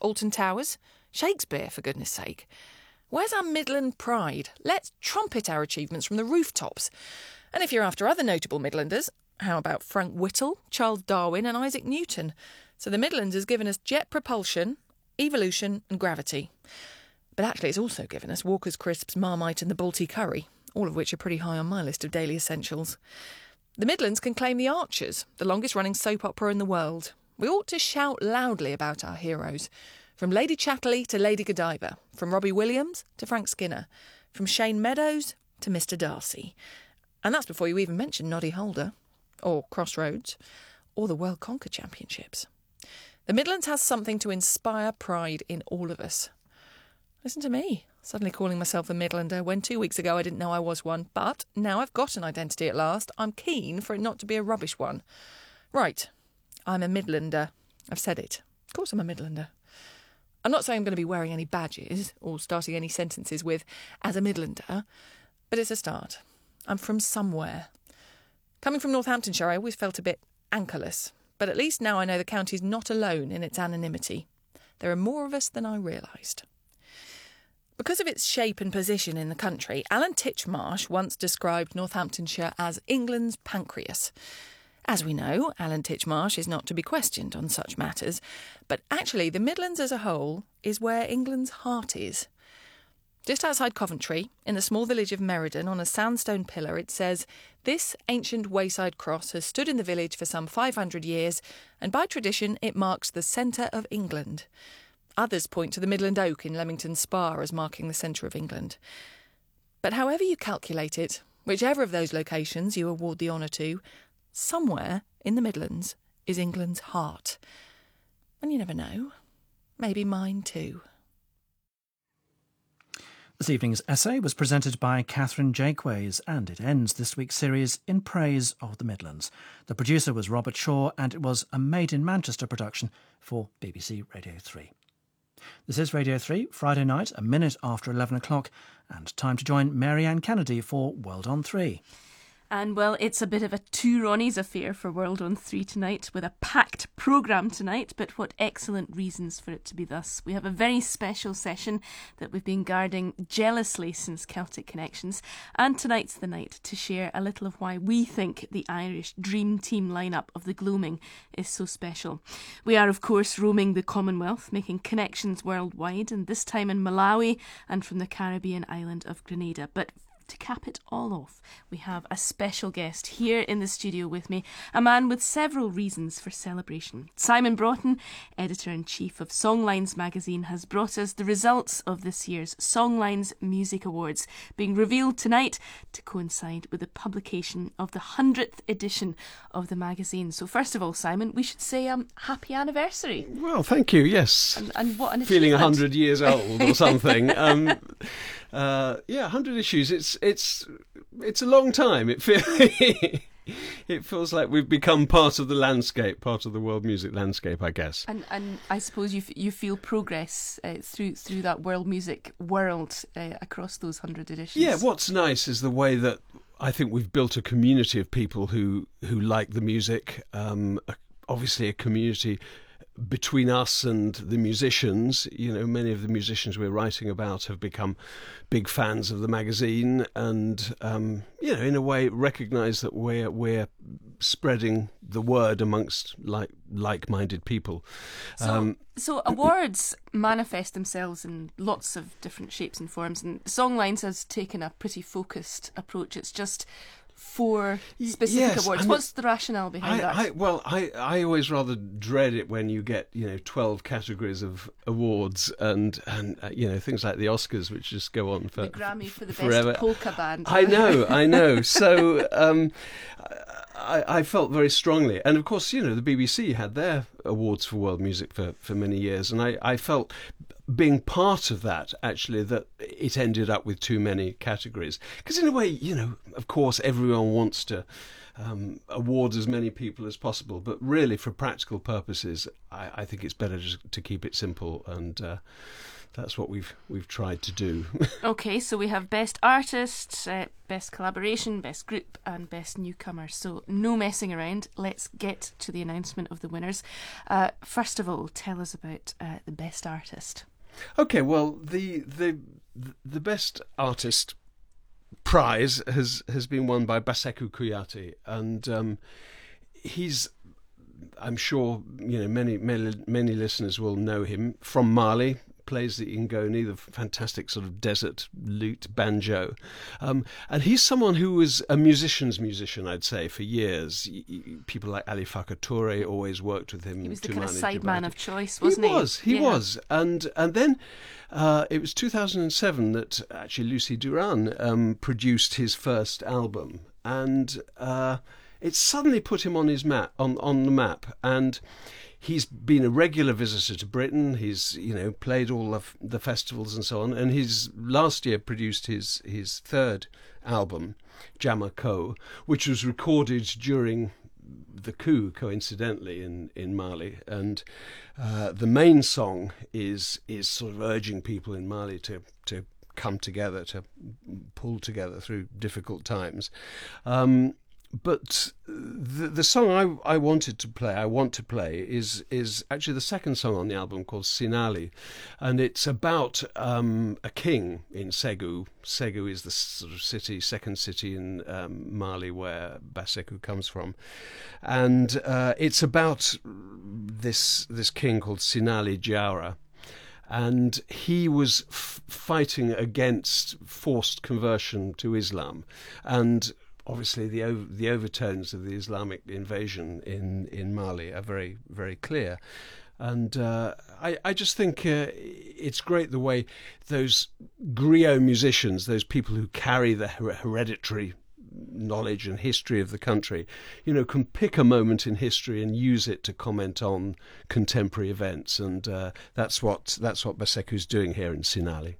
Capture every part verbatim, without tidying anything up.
Alton Towers? Shakespeare, for goodness sake. Where's our Midland pride? Let's trumpet our achievements from the rooftops. And if you're after other notable Midlanders, how about Frank Whittle, Charles Darwin and Isaac Newton? So the Midlands has given us jet propulsion, evolution and gravity. But actually it's also given us Walker's Crisps, Marmite and the Balti curry, all of which are pretty high on my list of daily essentials. The Midlands can claim The Archers, the longest-running soap opera in the world. We ought to shout loudly about our heroes. From Lady Chatterley to Lady Godiva, from Robbie Williams to Frank Skinner, from Shane Meadows to Mister Darcy. And that's before you even mention Noddy Holder, or Crossroads, or the World Conquer Championships. The Midlands has something to inspire pride in all of us. Listen to me, suddenly calling myself a Midlander when two weeks ago I didn't know I was one, but now I've got an identity at last. I'm keen for it not to be a rubbish one. Right, I'm a Midlander. I've said it. Of course I'm a Midlander. I'm not saying I'm going to be wearing any badges or starting any sentences with, as a Midlander, but it's a start. I'm from somewhere. Coming from Northamptonshire, I always felt a bit anchorless, but at least now I know the county's not alone in its anonymity. There are more of us than I realised. Because of its shape and position in the country, Alan Titchmarsh once described Northamptonshire as England's pancreas. As we know, Alan Titchmarsh is not to be questioned on such matters, but actually the Midlands as a whole is where England's heart is. Just outside Coventry, in the small village of Meriden, on a sandstone pillar, it says, "This ancient wayside cross has stood in the village for some five hundred years, and by tradition it marks the centre of England." Others point to the Midland Oak in Leamington Spa as marking the centre of England. But however you calculate it, whichever of those locations you award the honour to, somewhere in the Midlands is England's heart. And you never know, maybe mine too. This evening's essay was presented by Catherine Jakeways, and it ends this week's series in praise of the Midlands. The producer was Robert Shaw, and it was a Made in Manchester production for B B C Radio three. This is Radio three, Friday night, a minute after eleven o'clock, and time to join Mary Ann Kennedy for World on three. And, well, it's a bit of a two Ronnies affair for World on three tonight, with a packed programme tonight, but what excellent reasons for it to be thus. We have a very special session that we've been guarding jealously since Celtic Connections, and tonight's the night to share a little of why we think the Irish Dream Team lineup of the Gloaming is so special. We are, of course, roaming the Commonwealth, making connections worldwide, and this time in Malawi and from the Caribbean island of Grenada. But to cap it all off, we have a special guest here in the studio with me, a man with several reasons for celebration. Simon Broughton, Editor-in-Chief of Songlines magazine, has brought us the results of this year's Songlines Music Awards, being revealed tonight to coincide with the publication of the hundredth edition of the magazine. So first of all, Simon, we should say um, happy anniversary. Well, thank you, yes. And, and what an Feeling achievement. one hundred years old or something. um, uh, yeah, one hundred issues. It's it's it's a long time. It feels it feels like we've become part of the landscape, part of the world music landscape, I guess. And and I suppose you f- you feel progress uh, through through that world music world uh, across those hundred editions. Yeah, what's nice is the way that I think we've built a community of people who who like the music. Um, obviously, a community between us and the musicians. You know, many of the musicians we're writing about have become big fans of the magazine, and um, you know, in a way, recognise that we're we're spreading the word amongst like like-minded people. So, Um, so awards manifest themselves in lots of different shapes and forms, and Songlines has taken a pretty focused approach. It's just four specific yes, awards. I mean, What's the rationale behind I, that? I, well, I, I always rather dread it when you get, you know, twelve categories of awards and, and uh, you know, things like the Oscars, which just go on for the Grammy for the forever. best polka band. I know, I know. So um, I, I felt very strongly. And, of course, you know, the B B C had their awards for world music for, for many years. And I, I felt being part of that, actually, that it ended up with too many categories. Because in a way, you know, of course, everyone wants to um, award as many people as possible. But really, for practical purposes, I, I think it's better just to keep it simple and uh, that's what we've we've tried to do. Okay, so we have best artist, uh, best collaboration, best group, and best newcomer. So no messing around. Let's get to the announcement of the winners. Uh, first of all, tell us about uh, the best artist. Okay, well, the the the best artist prize has has been won by Baseku Kuyate, and um, he's, I'm sure, you know, many many many listeners will know him from Mali. Plays the ngoni, the fantastic sort of desert lute banjo, um, and he's someone who was a musician's musician, I'd say, for years. People like Ali Farka Touré always worked with him. He was the Toumani kind of sideman Diabaté. of choice, wasn't he? He was, he Yeah. was, and and then uh, it was two thousand seven that actually Lucy Duran um, produced his first album, and uh, it suddenly put him on his map, on on the map, and. He's been a regular visitor to Britain. He's, you know, played all the, the festivals and so on. And he's last year produced his his third album, Jama Ko, which was recorded during the coup, coincidentally, in, in Mali. And uh, the main song is is sort of urging people in Mali to to come together, to pull together through difficult times. Um, But the the song I I wanted to play, I want to play, is is actually the second song on the album, called Sinali, and it's about um, a king in Ségou. Ségou is the sort of city, second city in um, Mali where Baseku comes from, and uh, it's about this this king called Sinali Diawara. And he was f- fighting against forced conversion to Islam, and obviously the over, the overtones of the Islamic invasion in, in Mali are very, very clear. And uh, I, I just think uh, it's great the way those griot musicians, those people who carry the her- hereditary knowledge and history of the country, you know, can pick a moment in history and use it to comment on contemporary events. And uh, that's what that's what Baseku's doing here in Sinali.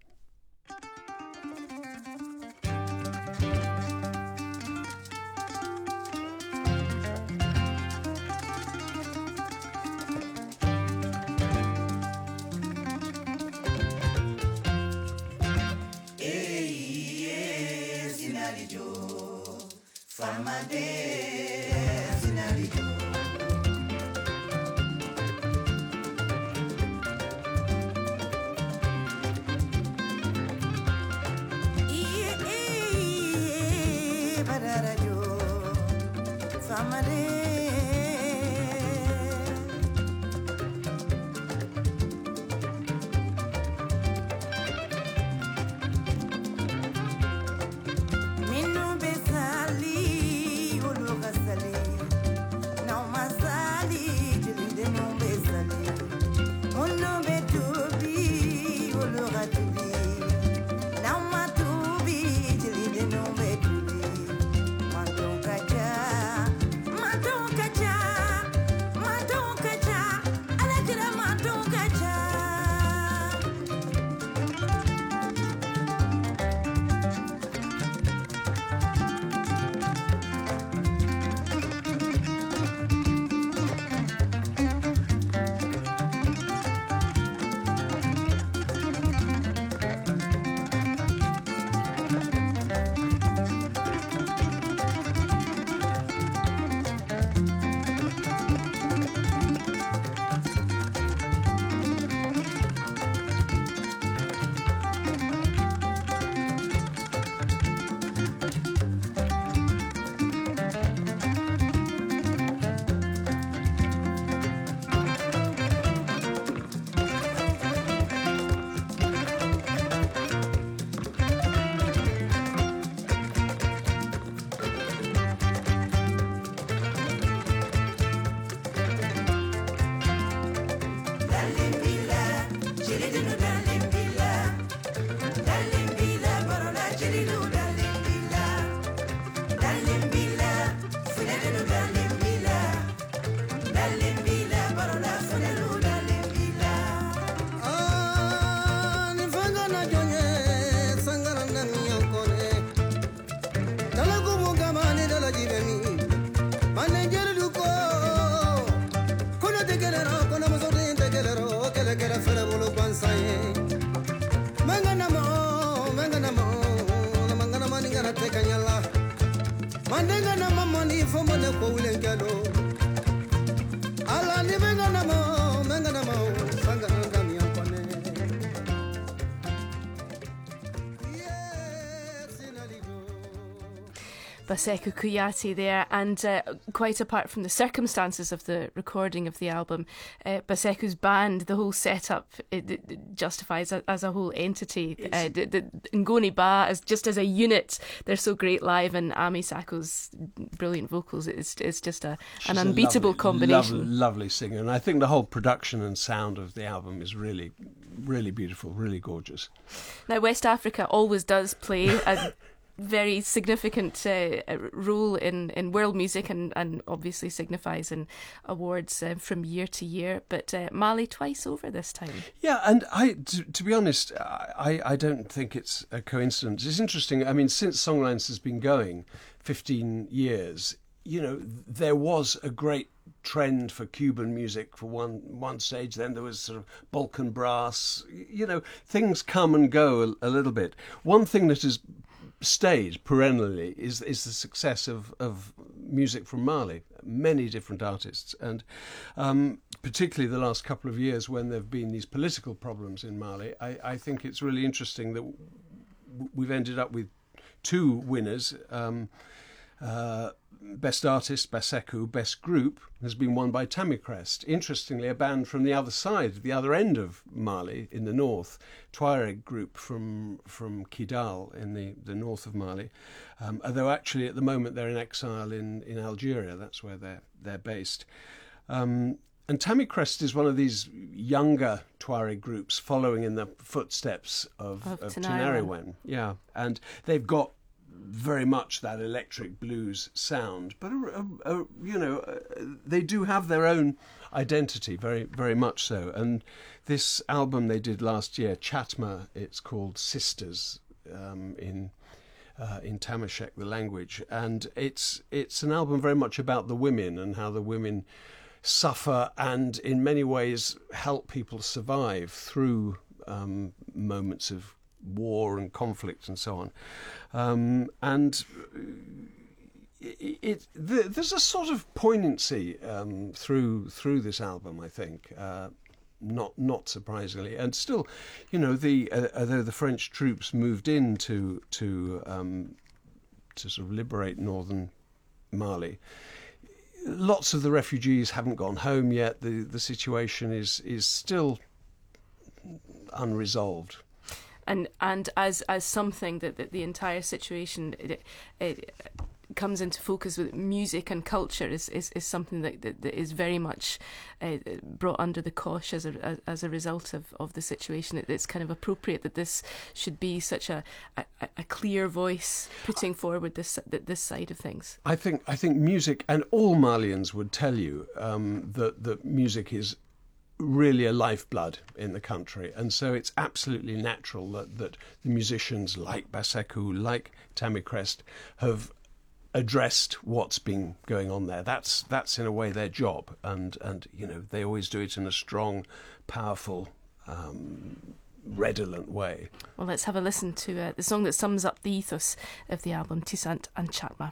Baseku Kuyati there, and uh, quite apart from the circumstances of the recording of the album, uh, Baseku's band, the whole setup, it, it justifies a, as a whole entity. Uh, the, the Ngoni Ba, as just as a unit, they're so great live, and Ami Sako's brilliant vocals. It's it's just a She's an unbeatable a lovely, combination. Lovely, lovely singer, and I think the whole production and sound of the album is really, really beautiful, really gorgeous. Now, West Africa always does play a very significant uh, role in, in world music, and, and obviously signifies in awards uh, from year to year, but uh, Mali twice over this time. Yeah, and I, to, to be honest, I, I don't think it's a coincidence. It's interesting, I mean, since Songlines has been going fifteen years, you know, there was a great trend for Cuban music for one one stage, then there was sort of Balkan brass, you know, things come and go a, a little bit. One thing that has stayed perennially is is the success of, of music from Mali, many different artists, and um, particularly the last couple of years when there have been these political problems in Mali, I, I think it's really interesting that we've ended up with two winners. Um, uh, Best Artist, Baseku, Best Group has been won by Tamicrest. Interestingly, a band from the other side, the other end of Mali in the north, Tuareg group from from Kidal in the, the north of Mali. Um, although actually at the moment they're in exile in, in Algeria, that's where they're they're based. Um, and Tamicrest is one of these younger Tuareg groups following in the footsteps of, of, of Tinariwen. Tinariwen. Yeah, and they've got very much that electric blues sound, but a, a, a, you know, uh, they do have their own identity, very, very much so. And this album they did last year, Chatma, it's called Sisters um, in uh, in Tamashek, the language, and it's it's an album very much about the women and how the women suffer and in many ways help people survive through um, moments of war and conflict and so on, um, and it, it the, there's a sort of poignancy um, through through this album, I think, uh, not not surprisingly, and still, you know, the uh, although the French troops moved in to to um, to sort of liberate northern Mali, lots of the refugees haven't gone home yet. The the situation is is still unresolved. And and as as something that, that the entire situation it, it comes into focus with music and culture is, is, is something that, that, that is very much uh, brought under the cosh as a as a result of, of the situation. It, it's kind of appropriate that this should be such a, a, a clear voice putting forward this this side of things. I think I think music, and all Malians would tell you um, that that music is really a lifeblood in the country, and so it's absolutely natural that, that the musicians like Baseku, like Tamicrest, have addressed what's been going on there. That's that's in a way their job, and and you know they always do it in a strong, powerful, um, redolent way. Well, let's have a listen to uh, the song that sums up the ethos of the album, Tisant and Chatma.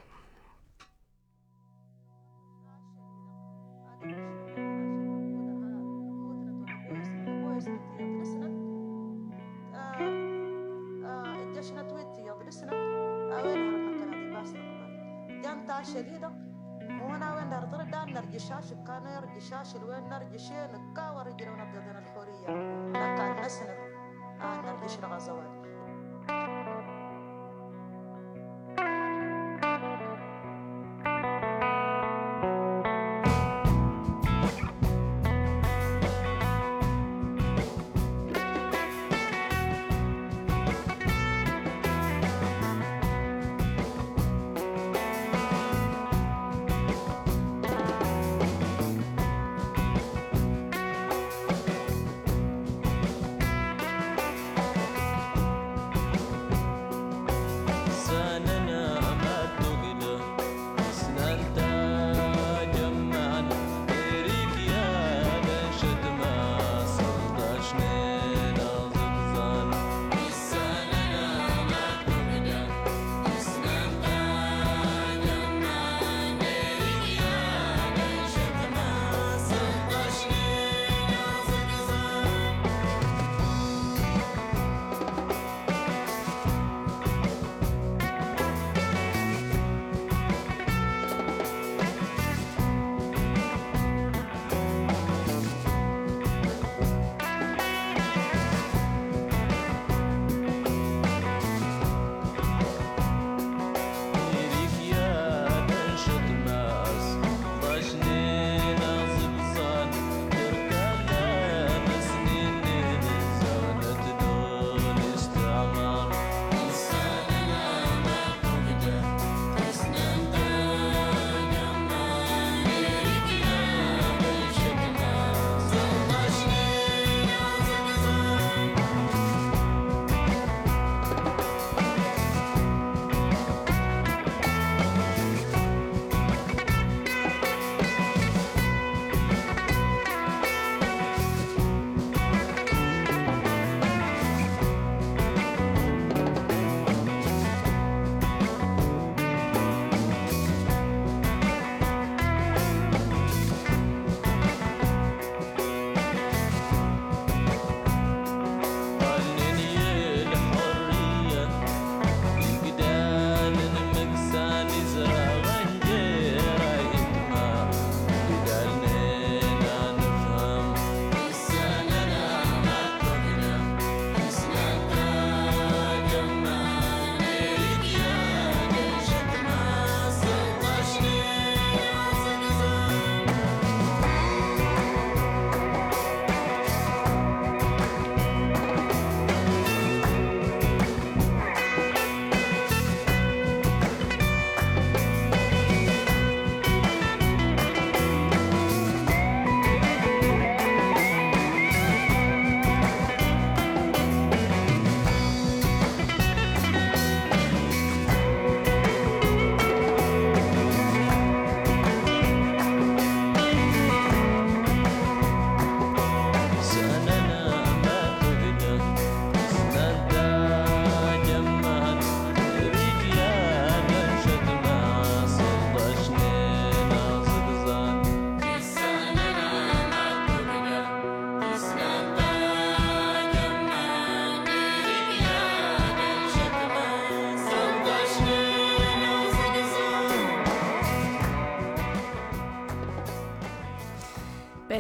شديدة وانا وين دار طرد دار نرجشاش كان يرجشاش الوين نرجشين نكا ورجل ونبضنا الحورية لكن نسنر آه نرجش الغزوات.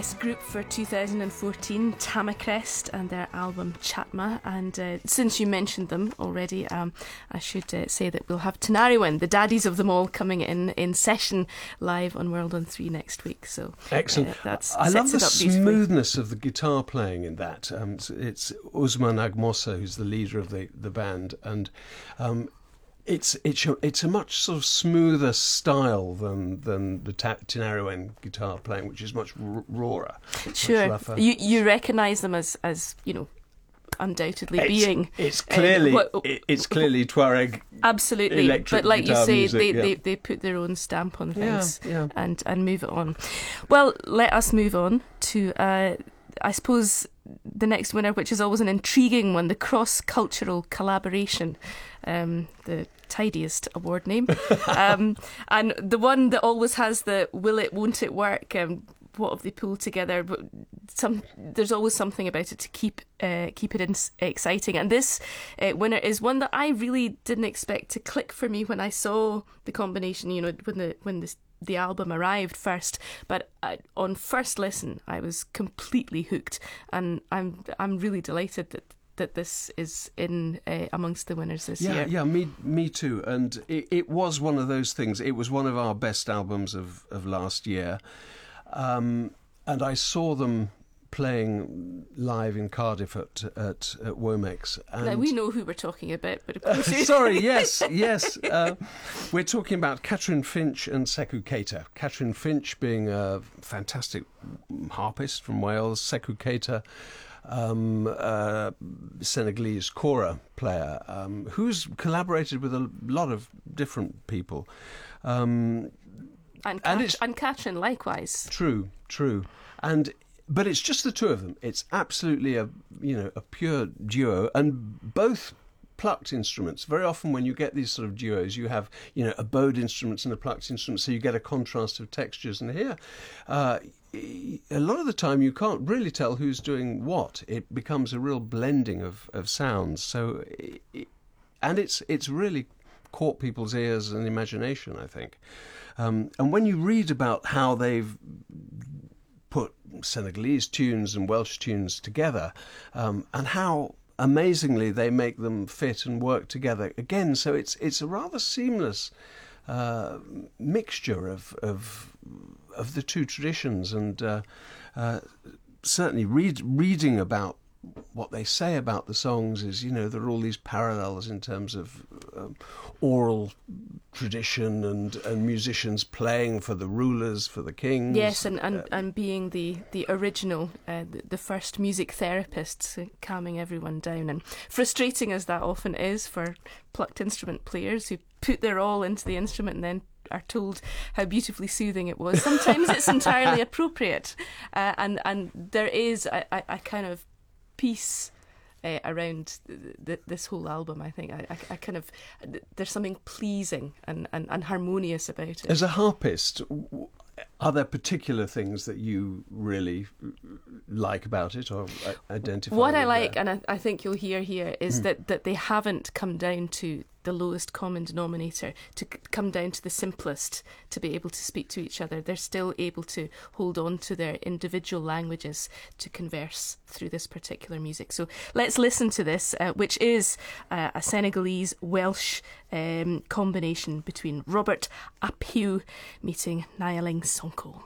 Best Group for two thousand fourteen, Tamacrest, and their album Chatma. And uh, since you mentioned them already, um, I should uh, say that we'll have Tinariwen, the daddies of them all, coming in in session live on World on three next week. So excellent. Uh, that's I love the beautifully. smoothness of the guitar playing in that. Um, it's, it's Usman Agmosa who's the leader of the, the band, and um, It's it's a, it's a much sort of smoother style than than the ta- Tinariwen guitar playing, which is much r- rawer. Sure, much you you recognise them as as you know, undoubtedly it's, being. It's clearly uh, what, it, it's clearly Tuareg. Absolutely, Electric but like you guitar say, music, they, yeah. they they put their own stamp on things, Yeah, yeah. and and move it on. Well, let us move on to. Uh, I suppose the next winner, which is always an intriguing one, the cross-cultural collaboration, um, the tidiest award name, um, and the one that always has the will it, won't it work, um, what have they pulled together, but some there's always something about it to keep uh, keep it in, exciting. And this uh, winner is one that I really didn't expect to click for me when I saw the combination, you know, when the when the the album arrived first, but I, on first listen I was completely hooked, and I'm I'm really delighted that that this is in uh, amongst the winners this yeah, year. Yeah, me me too. And it, it was one of those things. It was one of our best albums of, of last year. Um, and I saw them playing live in Cardiff at at, at Womex. And Now, we know who we're talking about, but of course you- Sorry, yes, yes. Uh, we're talking about Catherine Finch and Sekou Keita. Catherine Finch being a fantastic harpist from Wales, Sekou Keita, um, uh, Senegalese kora player, um, who's collaborated with a lot of different people. Um, and, and Kat- it's- and Katrin likewise. True, true. And but it's just the two of them. It's absolutely a you know a pure duo, and both plucked instruments. Very often when you get these sort of duos, you have you know a bowed instruments and a plucked instrument, so you get a contrast of textures. And here, uh, a lot of the time you can't really tell who's doing what. It becomes a real blending of, of sounds. So, it, and it's it's really caught people's ears and imagination, I think. Um, and when you read about how they've put Senegalese tunes and Welsh tunes together, um, and how amazingly they make them fit and work together again, so it's it's a rather seamless uh, mixture of of of the two traditions, and uh, uh, certainly read, reading about what they say about the songs is, you know, there are all these parallels in terms of um, oral tradition and, and musicians playing for the rulers, for the kings. Yes, and, and, Uh, and being the, the original, uh, the, the first music therapists, uh, calming everyone down. And frustrating as that often is for plucked instrument players who put their all into the instrument and then are told how beautifully soothing it was. Sometimes it's entirely appropriate. Uh, and, and there is a, a, a kind of peace uh, around th- th- this whole album. I think I, I, I kind of there's something pleasing and, and, and harmonious about it. As a harpist, w- are there particular things that you really like about it or uh, identify What I with like, there? and I, I think you'll hear here, is Mm. that, that they haven't come down to the lowest common denominator, to c- come down to the simplest, to be able to speak to each other. They're still able to hold on to their individual languages to converse through this particular music. So let's listen to this, uh, which is uh, a Senegalese-Welsh um, combination between Robert Apiu meeting Nyaling Sonko.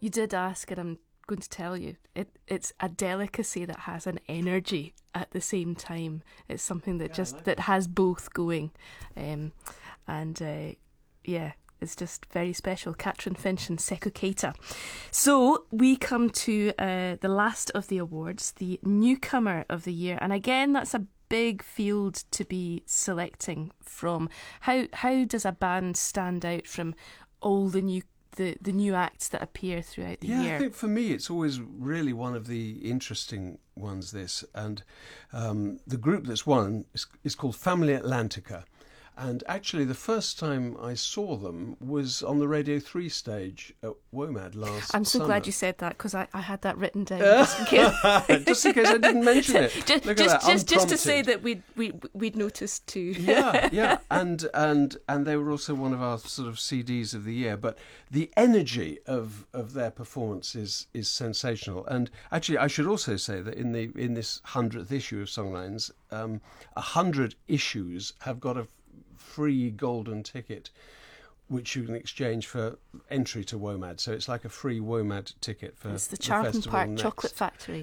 You did ask, and I'm going to tell you, it it's a delicacy that has an energy at the same time. It's something that yeah, just like that has both going, um, and uh, yeah, it's just very special. Catherine Finch and Sekou Keita. So we come to uh, the last of the awards, the newcomer of the year, and again, that's a big field to be selecting from. How how does a band stand out from all the new the, the new acts that appear throughout the yeah, year? I think for me it's always really one of the interesting ones, this. And um, the group that's won is, is called Family Atlantica. And actually, the first time I saw them was on the Radio three stage at WOMAD last I'm so summer. glad you said that, because I, I had that written down just in case. Just in case I didn't mention it. just, Look just, at that, just, just to say unprompted. that we'd, we, we'd noticed too. yeah, yeah. And, and, and they were also one of our sort of C Ds of the year. But the energy of, of their performance is, is sensational. And actually, I should also say that in, the, in this hundredth issue of Songlines, um, a hundred issues have got a free golden ticket, which you can exchange for entry to WOMAD. So it's like a free WOMAD ticket for it's the the Charlton festival Park next. Chocolate Factory.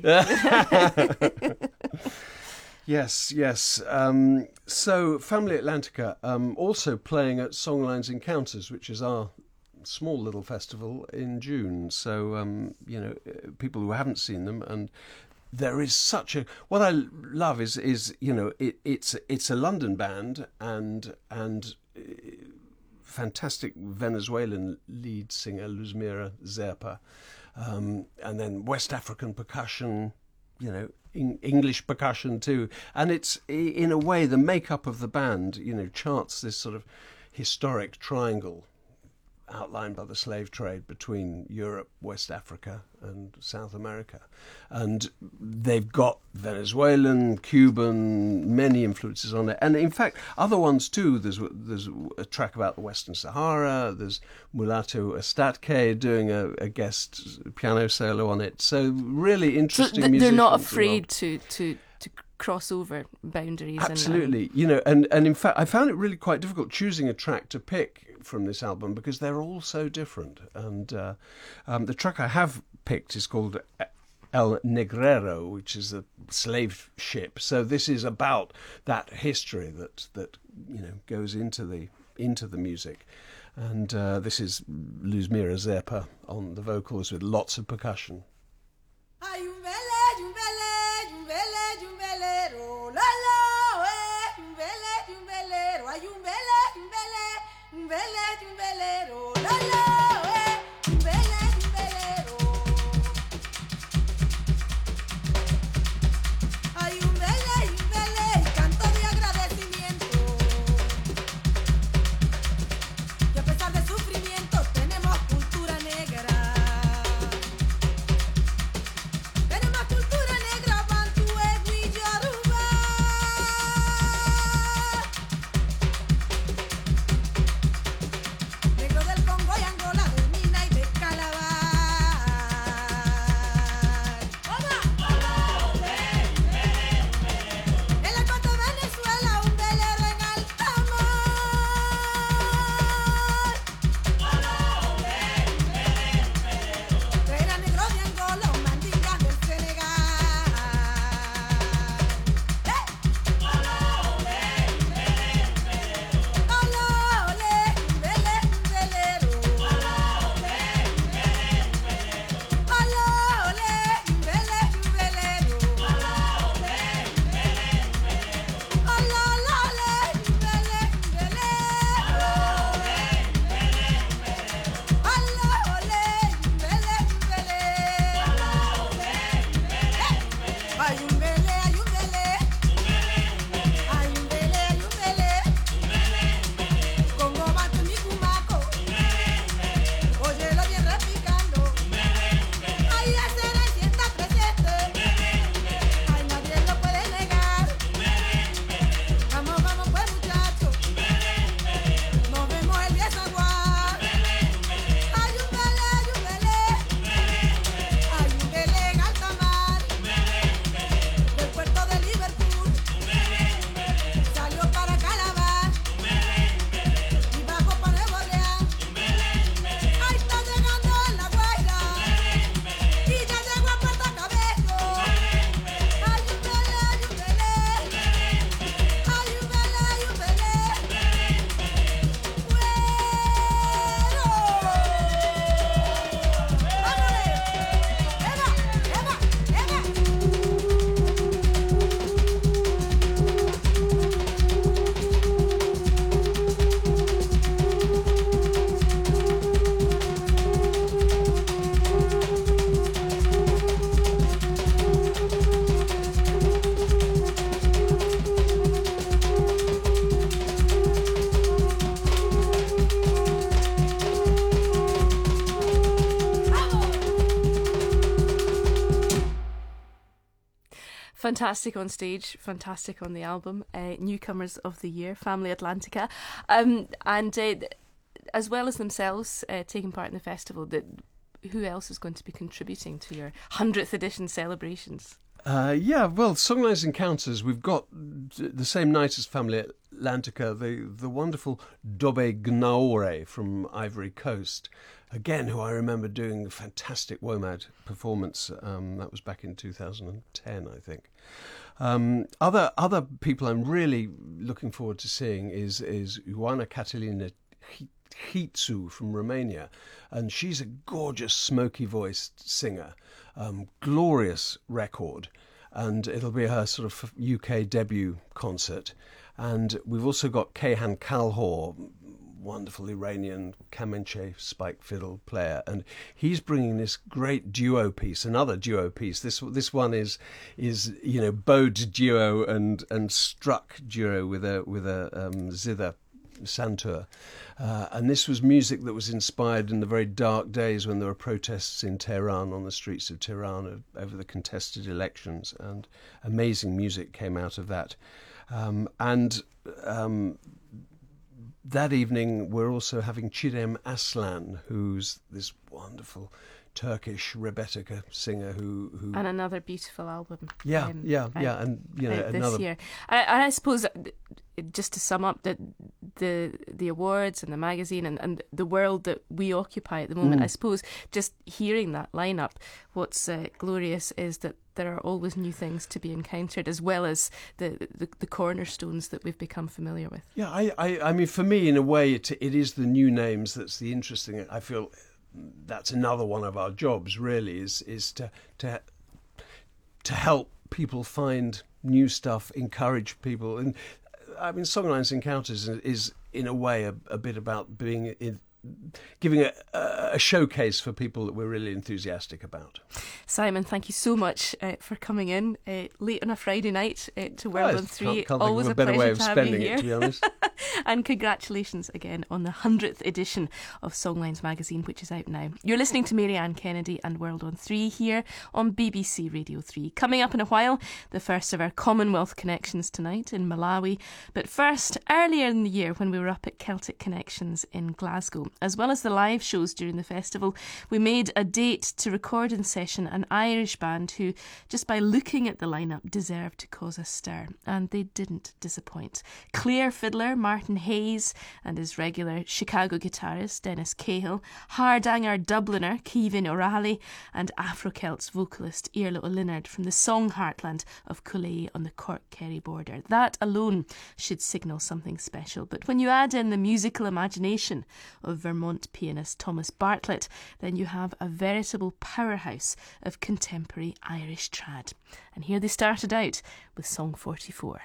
Yes, yes. Um, so Family Atlantica um, also playing at Songlines Encounters, which is our small little festival in June. So um, you know, people who haven't seen them, and there is such a what I love is is you know it, it's it's a London band and and uh, fantastic Venezuelan lead singer Luzmira Zerpa, um, and then West African percussion, you know, in, English percussion too, and it's in a way the makeup of the band, you know, charts this sort of historic triangle outlined by the slave trade between Europe, West Africa and South America. And they've got Venezuelan, Cuban, many influences on it. And in fact, other ones too. There's there's a track about the Western Sahara. There's Mulatu Estatke doing a, a guest piano solo on it. So really interesting so th- musicians. They're not afraid involved. to... to to cross over boundaries. Absolutely. And, um, you know, and, and in fact, I found it really quite difficult choosing a track to pick from this album because they're all so different. And uh, um, the track I have picked is called El Negrero, which is a slave ship. So this is about that history that that you know goes into the into the music. And uh, this is Luzmira Zerpa on the vocals with lots of percussion. Tenemos cultura negra. Fantastic on stage, fantastic on the album. Uh, newcomers of the year, Family Atlantica. Um, and uh, as well as themselves uh, taking part in the festival, the, who else is going to be contributing to your hundredth edition celebrations? Uh, yeah, well, Songlines Encounters, we've got the same night as Family Atlantica, the, the wonderful Dobe Gnaore from Ivory Coast, again, who I remember doing a fantastic WOMAD performance. Um, that was back in two thousand ten, I think. Um, other other people I'm really looking forward to seeing is, is Ioana Catalina Hitsu from Romania, and she's a gorgeous, smoky-voiced singer. Um, glorious record, and it'll be her sort of U K debut concert. And we've also got Kayhan Kalhor, wonderful Iranian Kamanche spike fiddle player, and he's bringing this great duo piece, another duo piece. This this one is is you know bowed duo and and struck duo with a with a um, zither santur, uh, and this was music that was inspired in the very dark days when there were protests in Tehran, on the streets of Tehran, over the contested elections, and amazing music came out of that. Um, and um, that evening we're also having Chidem Aslan, who's this wonderful Turkish rebetika singer who, who and another beautiful album. Yeah, um, yeah, yeah, and you know this another year. I, I suppose just to sum up the the the awards and the magazine and, and the world that we occupy at the moment. Mm. I suppose just hearing that lineup, what's uh, glorious is that there are always new things to be encountered, as well as the, the, the cornerstones that we've become familiar with. Yeah, I, I, I mean, for me, in a way, it, it is the new names that's the interesting. I feel that's another one of our jobs, really, is is to to to help people find new stuff, encourage people, and I mean, Songlines Encounters is, is in a way a, a bit about being in, giving a, a showcase for people that we're really enthusiastic about. Simon, thank you so much uh, for coming in uh, late on a Friday night uh, to World Oh, on Three. can't, can't Always think of a better pleasure way of to have spending you here. it, to be honest. And congratulations again on the hundredth edition of Songlines magazine, which is out now. You're listening to Marianne Kennedy and World on Three here on B B C Radio three. Coming up in a while, the first of our Commonwealth connections tonight in Malawi. But first, earlier in the year when we were up at Celtic Connections in Glasgow, as well as the live shows during the festival, we made a date to record in session an Irish band who, just by looking at the lineup, deserved to cause a stir. And they didn't disappoint. Clare fiddler Martin Hayes and his regular Chicago guitarist Dennis Cahill, Hardanger Dubliner Kevin O'Reilly, and Afro-Celts vocalist Iarla O'Linnard from the song heartland of Cullee on the Cork-Kerry border. That alone should signal something special. But when you add in the musical imagination of Vermont pianist Thomas Bartlett, then you have a veritable powerhouse of contemporary Irish trad. And here they started out with Song forty-four.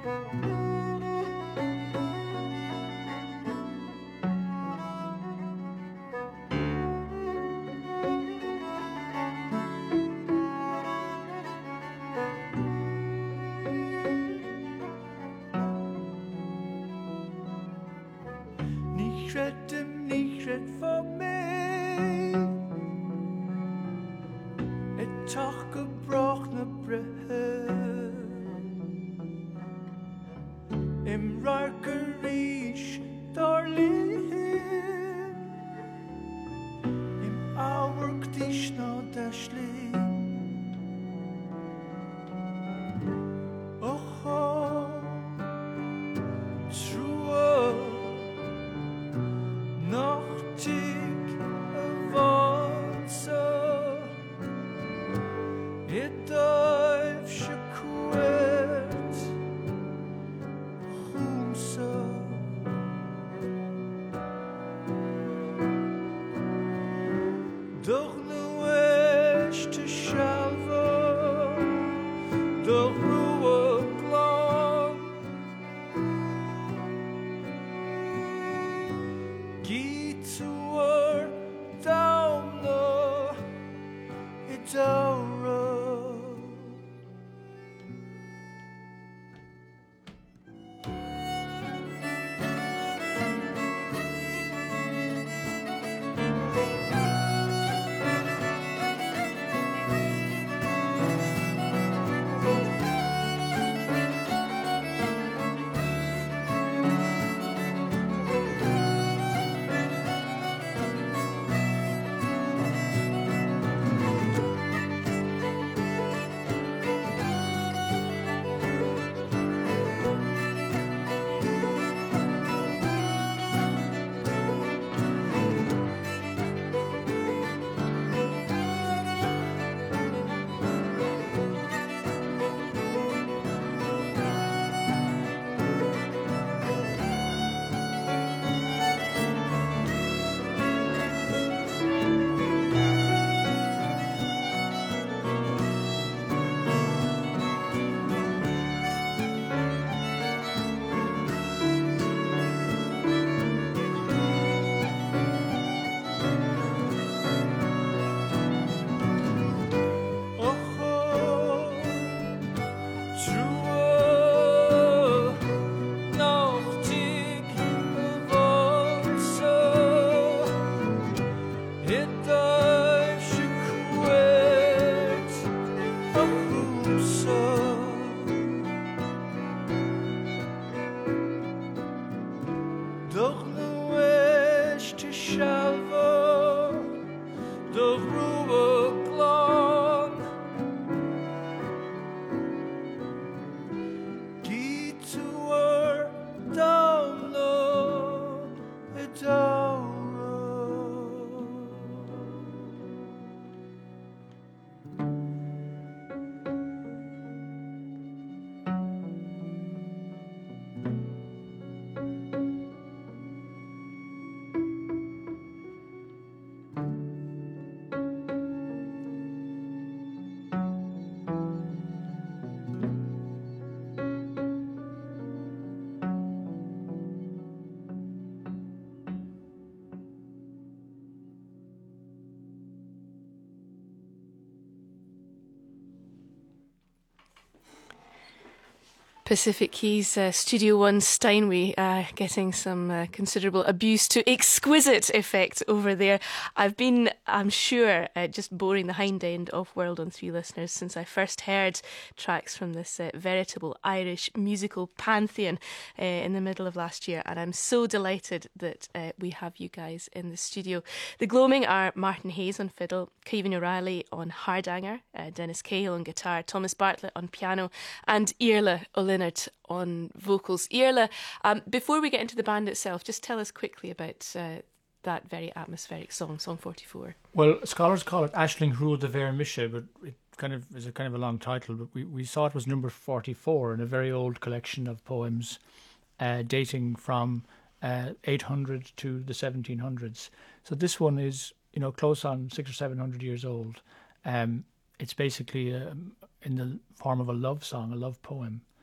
Pacific Keys uh, Studio One Steinway uh, getting some uh, considerable abuse to exquisite effect over there. I've been, I'm sure, uh, just boring the hind end of World on Three listeners since I first heard tracks from this uh, veritable Irish musical pantheon uh, in the middle of last year, and I'm so delighted that uh, we have you guys in the studio. The Gloaming are Martin Hayes on fiddle, Caoimhín O'Reilly on hardanger, uh, Dennis Cahill on guitar, Thomas Bartlett on piano, and Iarla O'Linnard on vocals. Iarla, um, before we get into the band itself, just tell us quickly about uh, that very atmospheric song, Song forty-four. Well, scholars call it Aisling Hrua de Ver Misha, but it kind of is a kind of a long title. But we, we saw it was number forty-four in a very old collection of poems uh, dating from uh, eight hundred to the seventeen hundreds. So this one is, you know, close on six or seven hundred years old. Um, it's basically um, in the form of a love song, a love poem.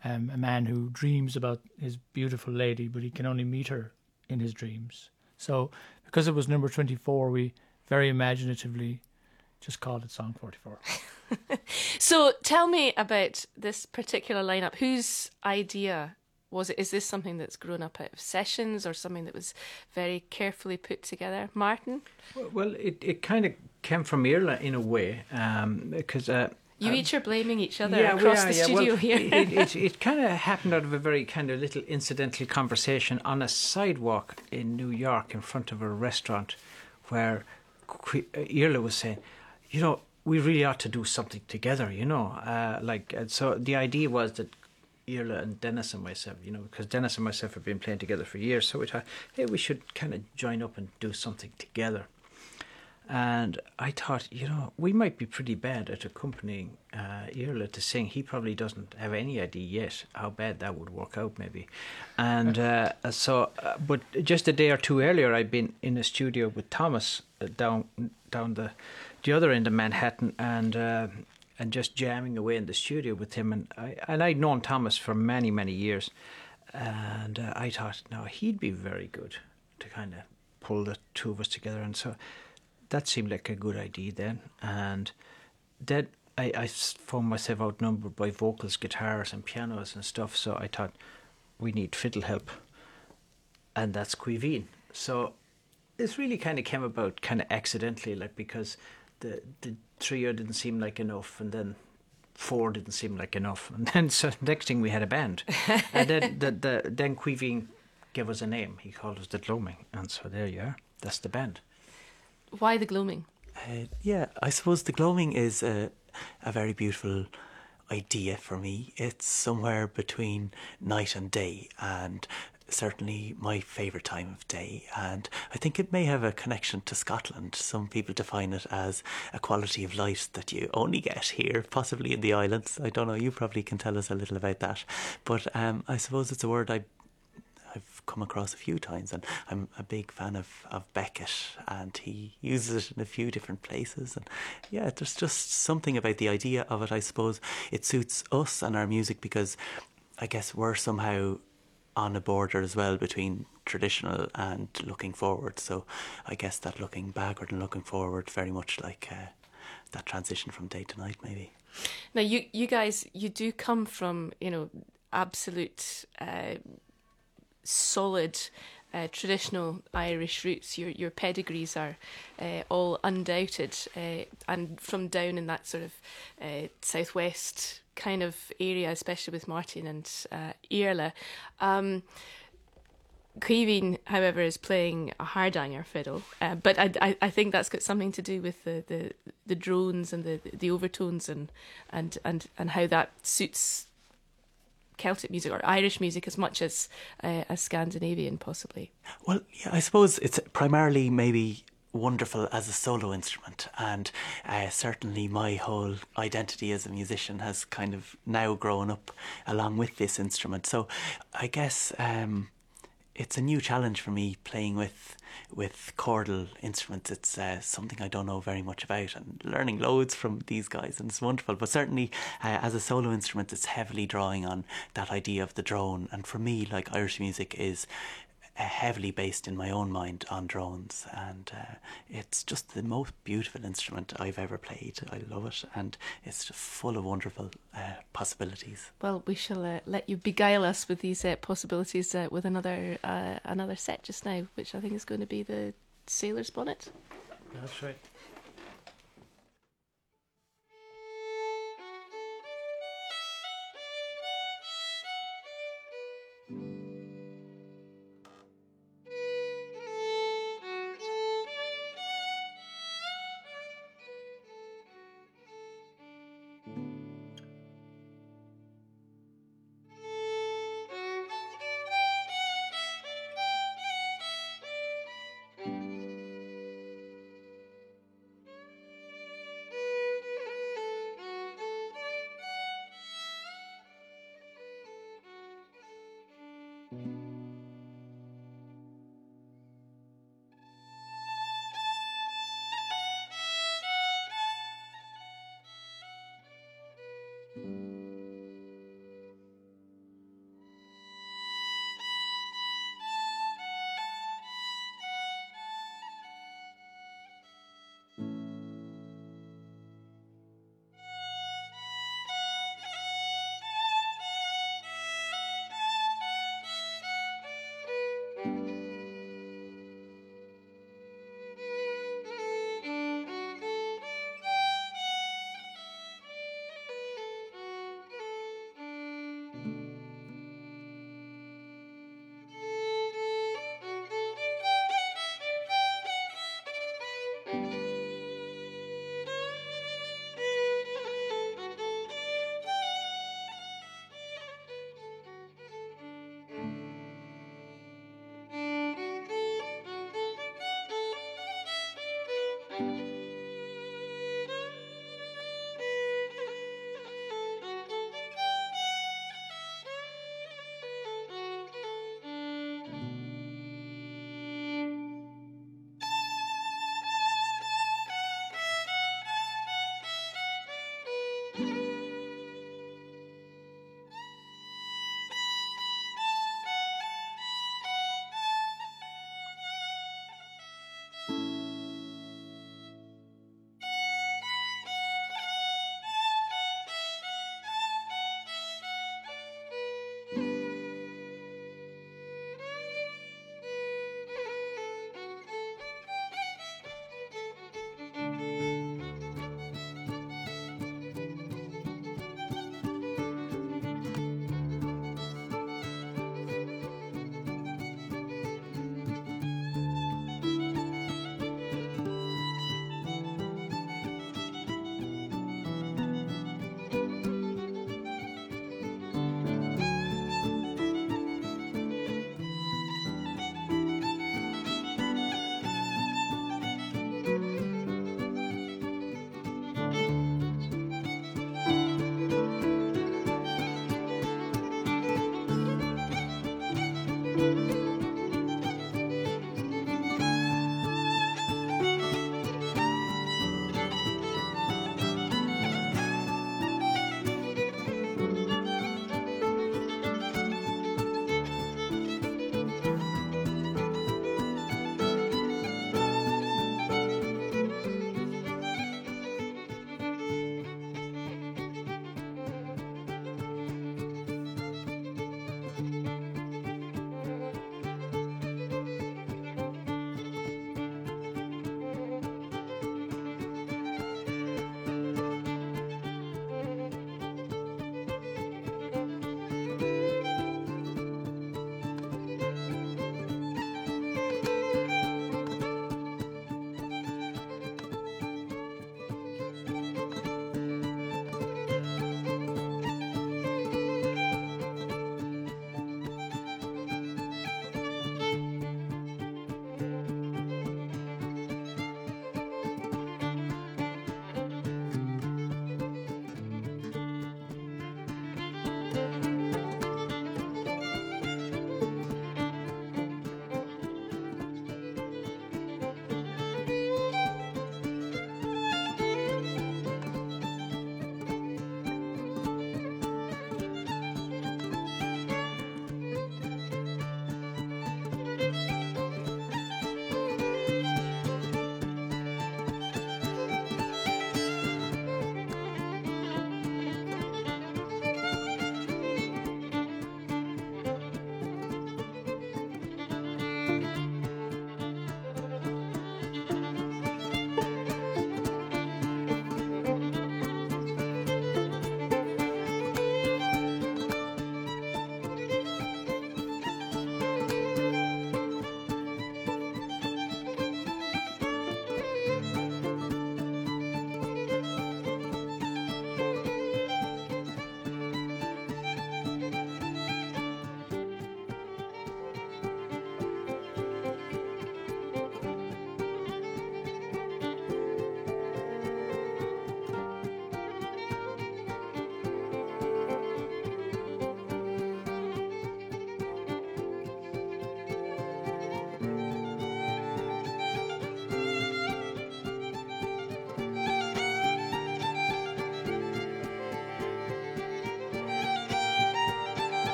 um, a man who dreams about his beautiful lady, but he can only meet her in his dreams. So because it was number twenty-four, we very imaginatively just called it Song forty-four. So tell me about this particular lineup. Whose idea was it? Is this something that's grown up out of sessions or something that was very carefully put together? Martin? Well, it, it kind of came from Iarla in a way, um, because... Uh, You um, each are blaming each other yeah, across we are, the yeah. studio well, here. it it, it kind of happened out of a very kind of little incidental conversation on a sidewalk in New York in front of a restaurant where Iarla was saying, you know, we really ought to do something together, you know. Uh, like, and so the idea was that Iarla and Dennis and myself, you know, because Dennis and myself have been playing together for years, so we thought, hey, we should kind of join up and do something together. And I thought, you know, we might be pretty bad at accompanying uh, Iarla to sing. He probably doesn't have any idea yet how bad that would work out, maybe. And uh, so, uh, but just a day or two earlier, I'd been in a studio with Thomas uh, down down the the other end of Manhattan, and uh, and just jamming away in the studio with him. And I and I'd known Thomas for many many years, and uh, I thought, no, he'd be very good to kind of pull the two of us together. And so that seemed like a good idea then. And then I, I found myself outnumbered by vocals, guitars and pianos and stuff, so I thought, we need fiddle help. And that's Caoimhín. So this really kind of came about kind of accidentally, like, because the the trio didn't seem like enough, and then four didn't seem like enough. And then so next thing we had a band. And then the, the, then Caoimhín gave us a name. He called us the Gloaming. And so there you are. That's the band. Why the Gloaming? Uh, yeah, I suppose the Gloaming is a, a very beautiful idea for me. It's somewhere between night and day, and certainly my favourite time of day. And I think it may have a connection to Scotland. Some people define it as a quality of light that you only get here, possibly in the islands. I don't know, you probably can tell us a little about that. But um, I suppose it's a word I I've come across a few times, and I'm a big fan of, of Beckett, and he uses it in a few different places. And yeah, there's just something about the idea of it. I suppose it suits us and our music because I guess we're somehow on a border as well between traditional and looking forward. So I guess that looking backward and looking forward, very much like uh, that transition from day to night, maybe. Now, you, you guys, you do come from, you know, absolute... Uh, solid uh, traditional Irish roots. Your your pedigrees are uh, all undoubted, uh, and from down in that sort of uh, southwest kind of area, especially with Martin and uh, Iarla. Um, Caoimhín, however, is playing a hardanger fiddle, uh, but I, I I think that's got something to do with the, the, the drones and the, the overtones and and and and how that suits Celtic music or Irish music as much as uh, as Scandinavian, possibly. Well, yeah, I suppose it's primarily maybe wonderful as a solo instrument, and uh, certainly my whole identity as a musician has kind of now grown up along with this instrument. So I guess um, it's a new challenge for me playing with with chordal instruments. It's uh, something I don't know very much about, and learning loads from these guys, and it's wonderful. But certainly uh, as a solo instrument, it's heavily drawing on that idea of the drone. And for me, like, Irish music is uh, heavily based in my own mind on drones, and uh, it's just the most beautiful instrument I've ever played. I love it, and it's just full of wonderful uh, possibilities. Well, we shall uh, let you beguile us with these uh, possibilities uh, with another uh, another set just now, which I think is going to be the Sailor's Bonnet. That's right.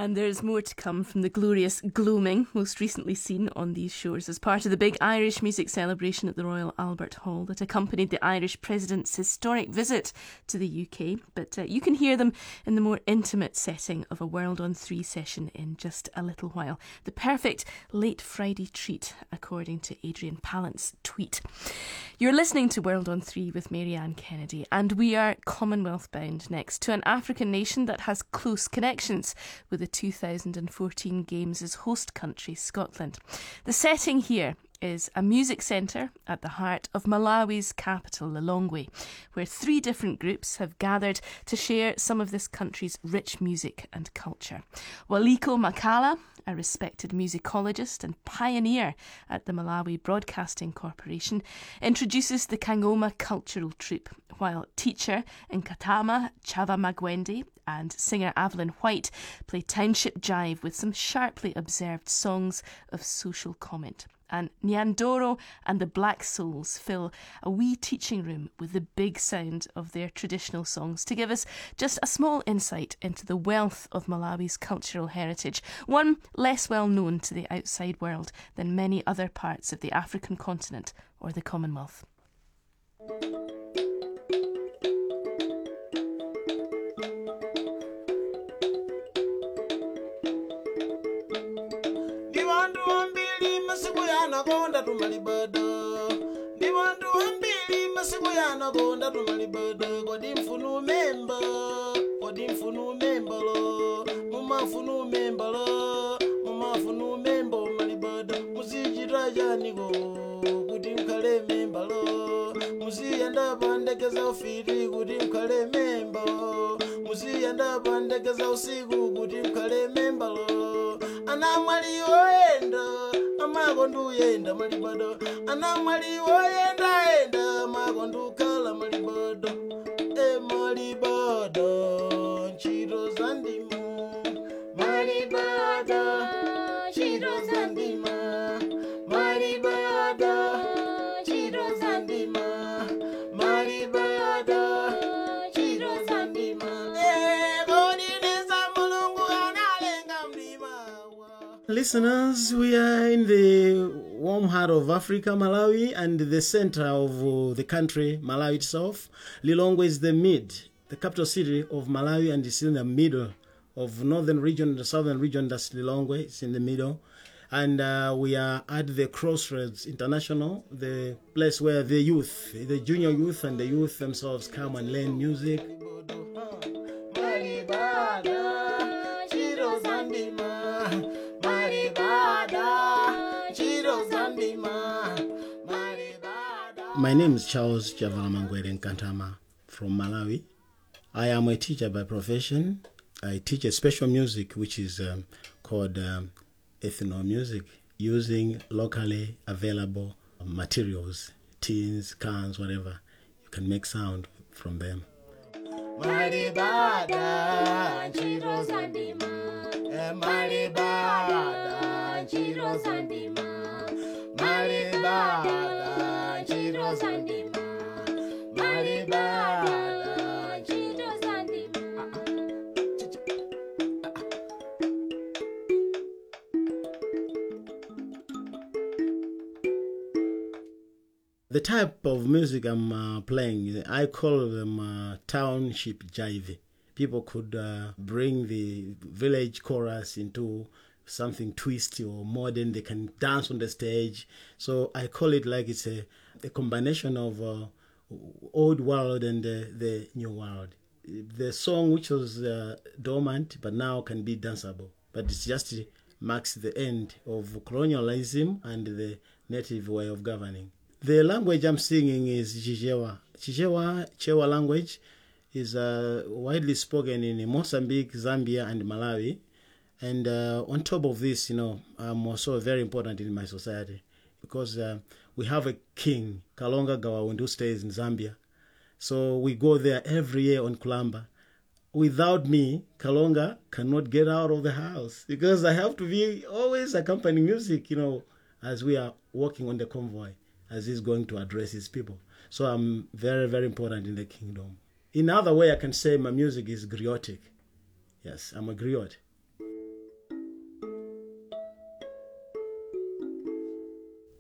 And there's more to come from the glorious gloaming, most recently seen on these shores as part of the big Irish music celebration at the Royal Albert Hall that accompanied the Irish President's historic visit to the U K. But uh, you can hear them in the more intimate setting of a World on Three session in just a little while. The perfect late Friday treat, according to Adrian Pallant's tweet. You're listening to World on Three with Marianne Kennedy, and we are Commonwealth bound next to an African nation that has close connections with the two thousand fourteen Games' host country, Scotland. The setting here is a music centre at the heart of Malawi's capital, Lilongwe, where three different groups have gathered to share some of this country's rich music and culture. Waliko Makala, a respected musicologist and pioneer at the Malawi Broadcasting Corporation, introduces the Kangoma Cultural Troupe, while teacher Nkatama Chava Magwendi and singer Evelyn White play township jive with some sharply observed songs of social comment. And Nyandoro and the Black Souls fill a wee teaching room with the big sound of their traditional songs to give us just a small insight into the wealth of Malawi's cultural heritage, one less well known to the outside world than many other parts of the African continent or the Commonwealth. Gonda to Malibada, the one to Ambili, Massibuana Gonda to Malibada, Godim Funu member, Godim Funu member, Mama Funu member, Mama Funu member, Malibada, Musiji Rajanigo, Godim Kale member, Musi and a bandekaza Fidi, Godim Kale member, Musi and a bandekaza Sigu, Godim Kale member, and I'm Mario. Amagondu yenda malibado, anamali oyenda yenda, magondu kala malibado, e malibado, chiro zandima, malibado, chiro zandima, malibado, chiro zandima, malibado, chiro zandima, e godine zamulungu analenga mlima. Listeners, we are in the warm heart of Africa, Malawi, and the center of uh, the country, Malawi itself. Lilongwe is the mid, the capital city of Malawi, and it's in the middle of northern region, the southern region, that's Lilongwe, it's in the middle. And uh, we are at the Crossroads International, the place where the youth, the junior youth and the youth themselves come and learn music. My name is Charles Chavala Mangwere Nkantama from Malawi. I am a teacher by profession. I teach a special music which is um, called um, ethno music, using locally available materials, tins, cans, whatever. You can make sound from them. Maribada, Chiro Zandima. Maribada, Chiro Zandima. Maribada, Chiro Zandima. Maribada, Chiro Zandima. The type of music I'm uh, playing, I call them uh, township jive. People could uh, bring the village chorus into something twisty or modern. They can dance on the stage. So I call it like it's a, a combination of uh, old world and uh, the new world. The song, which was uh, dormant but now can be danceable, but it just marks the end of colonialism and the native way of governing. The language I'm singing is Chichewa. Chichewa, Chewa language, is uh, widely spoken in Mozambique, Zambia, and Malawi. And uh, on top of this, you know, I'm also very important in my society because uh, we have a king, Kalonga Gawaundi, who stays in Zambia. So we go there every year on Kulamba. Without me, Kalonga cannot get out of the house because I have to be always accompanying music, you know, as we are walking on the convoy, as he's going to address his people. So I'm very, very important in the kingdom. In another way, I can say my music is griotic. Yes, I'm a griot.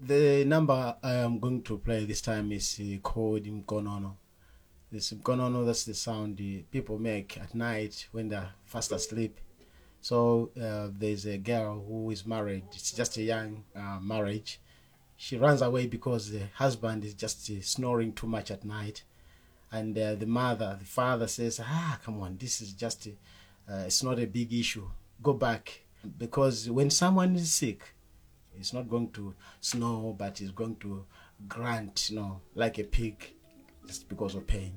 The number I am going to play this time is uh, called Mkonono. This Mkonono, that's the sound uh, people make at night when they're fast asleep. So uh, there's a girl who is married. It's just a young uh, marriage. She runs away because the husband is just uh, snoring too much at night. And uh, the mother, the father says, ah, come on, this is just, uh, it's not a big issue. Go back. Because when someone is sick, it's not going to snore, but it's going to grunt, you know, like a pig, just because of pain.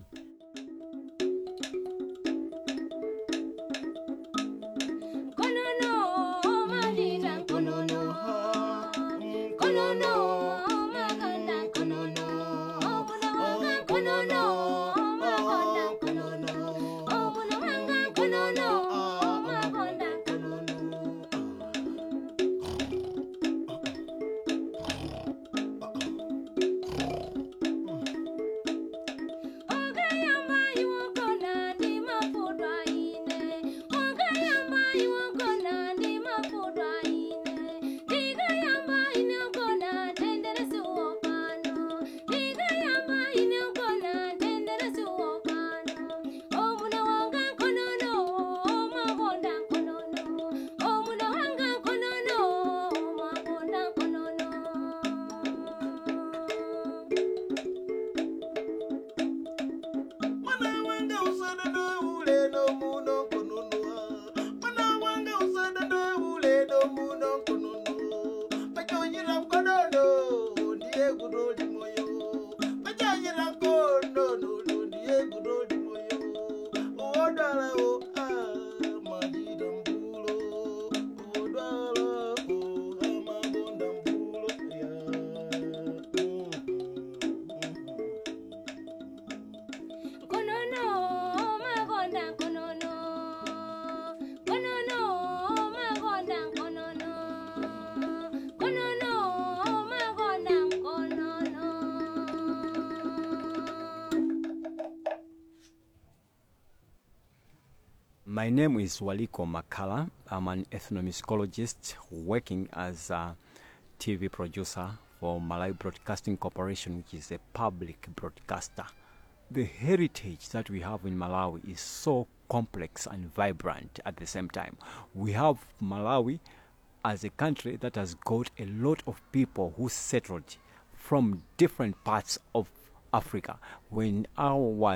My name is Waliko Makala. I'm an ethnomusicologist working as a T V producer for Malawi Broadcasting Corporation, which is a public broadcaster. The heritage that we have in Malawi is so complex and vibrant at the same time. We have Malawi as a country that has got a lot of people who settled from different parts of Africa. When I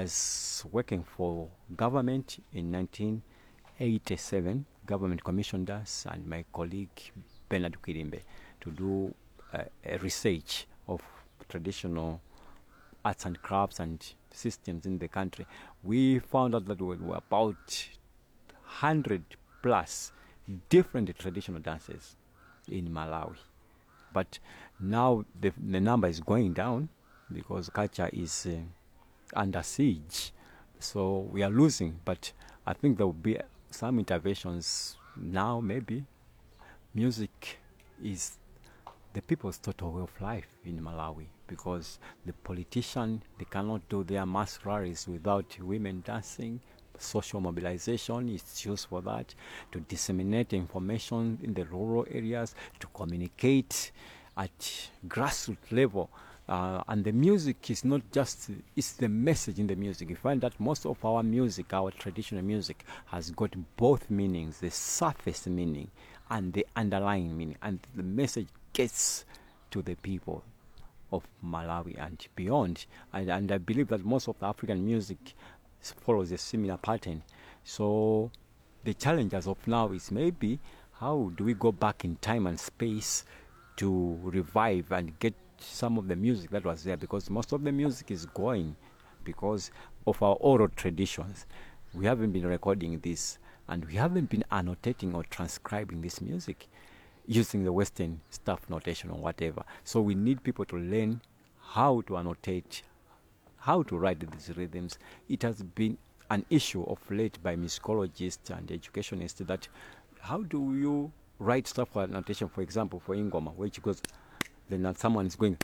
was working for government in nineteen eighty-seven, government commissioned us and my colleague Bernard Kirimbe to do uh, a research of traditional arts and crafts and systems in the country. We found out that there were about one hundred plus different traditional dances in Malawi. But now the, the number is going down because culture is uh, under siege. So we are losing, but I think there will be some interventions now. Maybe music is the people's total way of life in Malawi, because the politicians, they cannot do their mass rallies without women dancing. Social mobilization is used for that, to disseminate information in the rural areas, to communicate at grassroots level. Uh, and the music is not just, it's the message in the music. You find that most of our music, our traditional music, has got both meanings, the surface meaning and the underlying meaning. And the message gets to the people of Malawi and beyond. And, and I believe that most of the African music follows a similar pattern. So the challenge as of now is maybe how do we go back in time and space to revive and get some of the music that was there, because most of the music is going because of our oral traditions. We haven't been recording this, and we haven't been annotating or transcribing this music using the Western staff notation or whatever. So we need people to learn how to annotate, how to write these rhythms. It has been an issue of late by musicologists and educationists that how do you write stuff for annotation, for example, for Ingoma, which goes, then someone is going,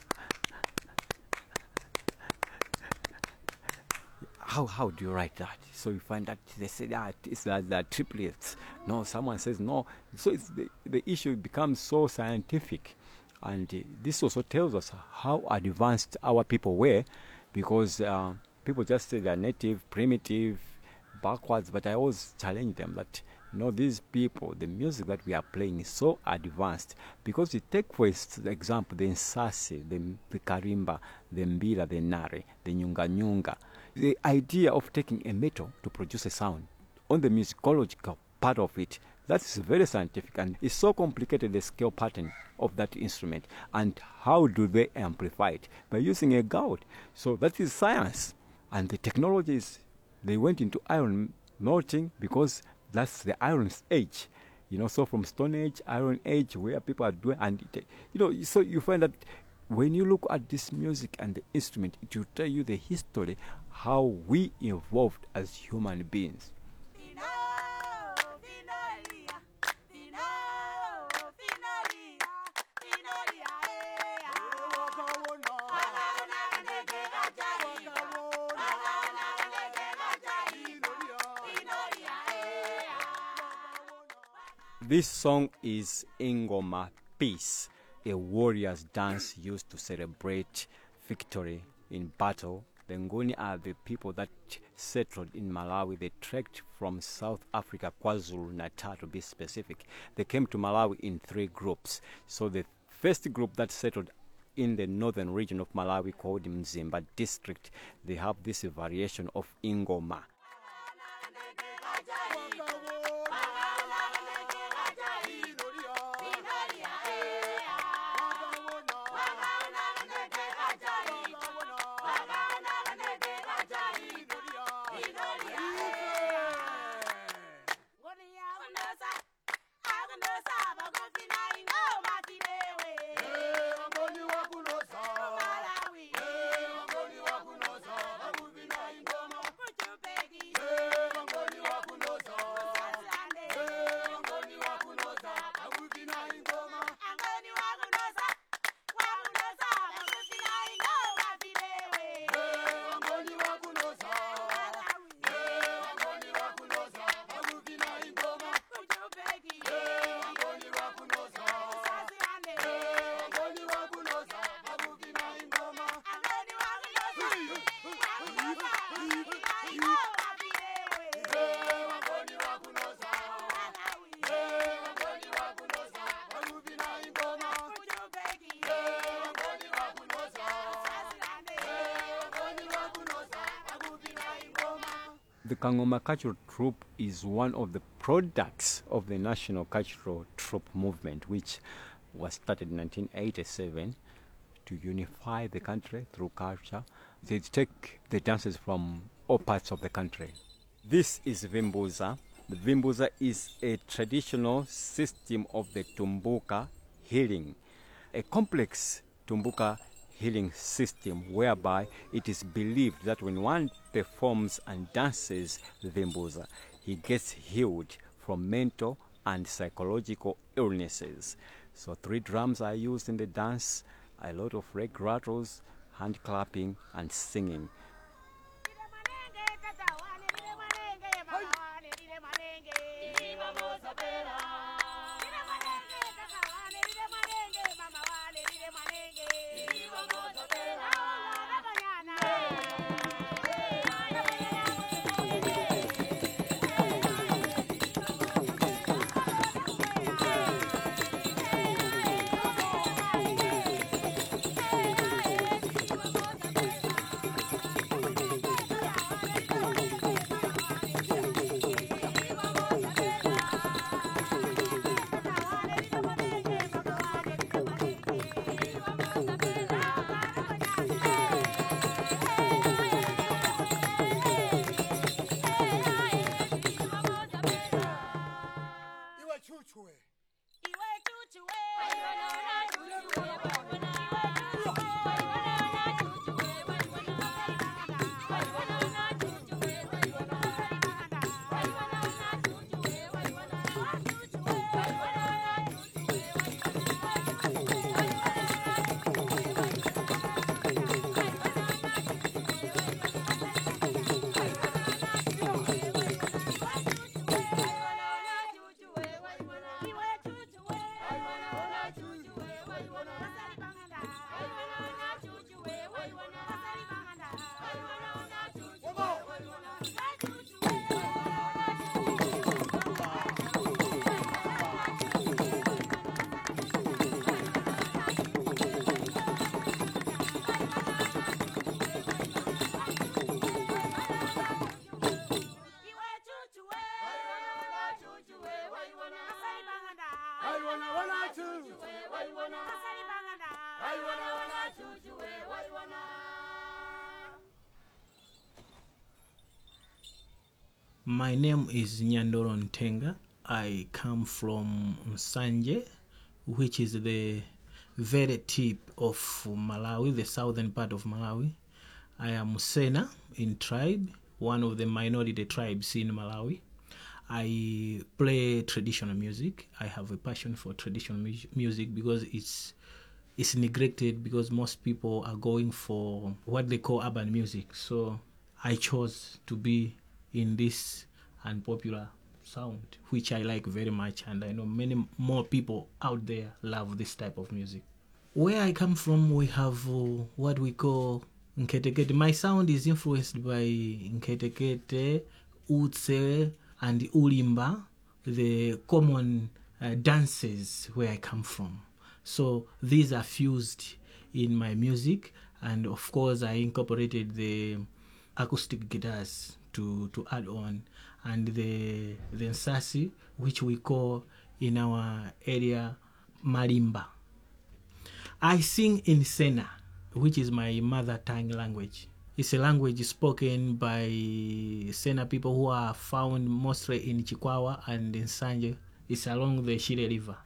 how how do you write that? So you find that they say that it's that, that triplets. No, someone says no. So it's the, the issue becomes so scientific. And uh, this also tells us how advanced our people were, because uh, people just say they're native, primitive, backwards, but I always challenge them that, you know, these people, the music that we are playing is so advanced, because you take, for example, the Nsasi, the, the Karimba, the Mbira, the Nare, the Nyunga Nyunga. The idea of taking a metal to produce a sound, on the musicological part of it, that's very scientific, and it's so complicated, the scale pattern of that instrument. And how do they amplify it? By using a gourd. So that is science. And the technologies, they went into iron melting, because that's the Iron Age. You know, so from Stone Age, Iron Age, where people are doing, and, it, you know, so you find that when you look at this music and the instrument, it will tell you the history, how we evolved as human beings. This song is Ingoma Peace, a warrior's dance used to celebrate victory in battle. The Nguni are the people that settled in Malawi. They trekked from South Africa, KwaZulu-Natal to be specific. They came to Malawi in three groups. So the first group that settled in the northern region of Malawi, called Mzimba district, they have this variation of Ingoma. The Kangoma Cultural Troupe is one of the products of the National Cultural Troupe movement, which was started in nineteen eighty-seven to unify the country through culture. They take the dances from all parts of the country. This is Vimbuza. The Vimbuza is a traditional system of the Tumbuka healing, a complex Tumbuka healing system whereby it is believed that when one performs and dances the Vimbuza, he gets healed from mental and psychological illnesses. So three drums are used in the dance, a lot of reg rattles, hand clapping and singing. Iwe chuchu we, My name is Nyandoro Ntenga. I come from Nsanje, which is the very tip of Malawi, the southern part of Malawi. I am Sena in tribe, one of the minority tribes in Malawi. I play traditional music. I have a passion for traditional mu- music because it's it's neglected, because most people are going for what they call urban music. So I chose to be in this unpopular sound, which I like very much, and I know many more people out there love this type of music. Where I come from, we have uh, what we call Nketekete. My sound is influenced by Nketekete, Utse, and Ulimba, the common uh, dances where I come from. So these are fused in my music, and of course I incorporated the acoustic guitars to, to add on, and the the nsasi, which we call in our area marimba. I sing in Sena, which is my mother tongue language. It's a language spoken by Sena people who are found mostly in Chikwawa and in Nsanje. It's along the Shire River.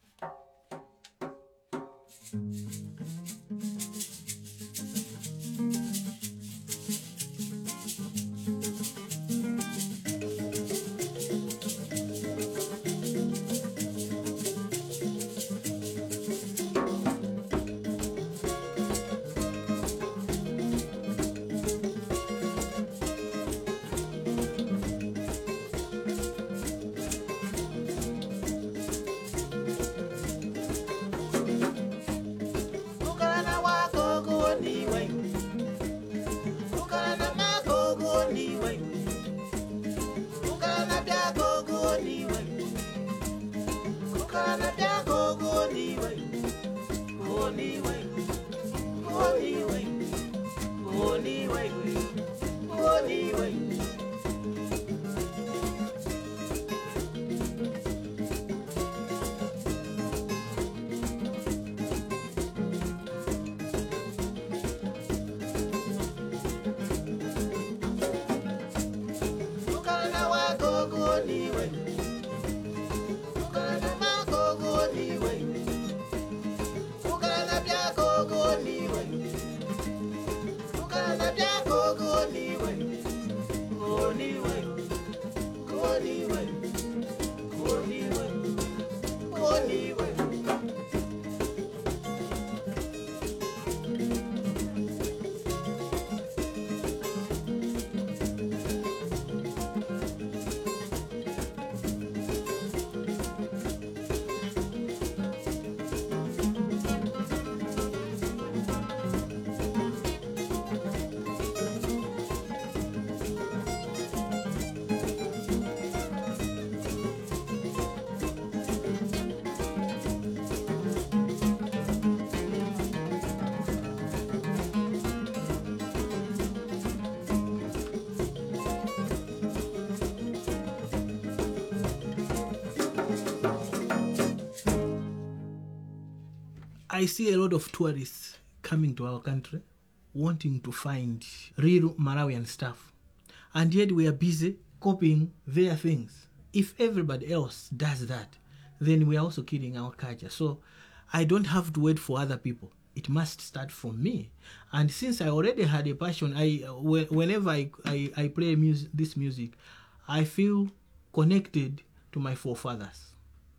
I see a lot of tourists coming to our country wanting to find real Malawian stuff, and yet we are busy copying their things. If everybody else does that, then we are also killing our culture. So I don't have to wait for other people. It must start from me. And since I already had a passion, I whenever I, I, I play music, this music, I feel connected to my forefathers.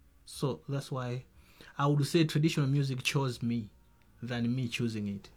So that's why I would say traditional music chose me than me choosing it.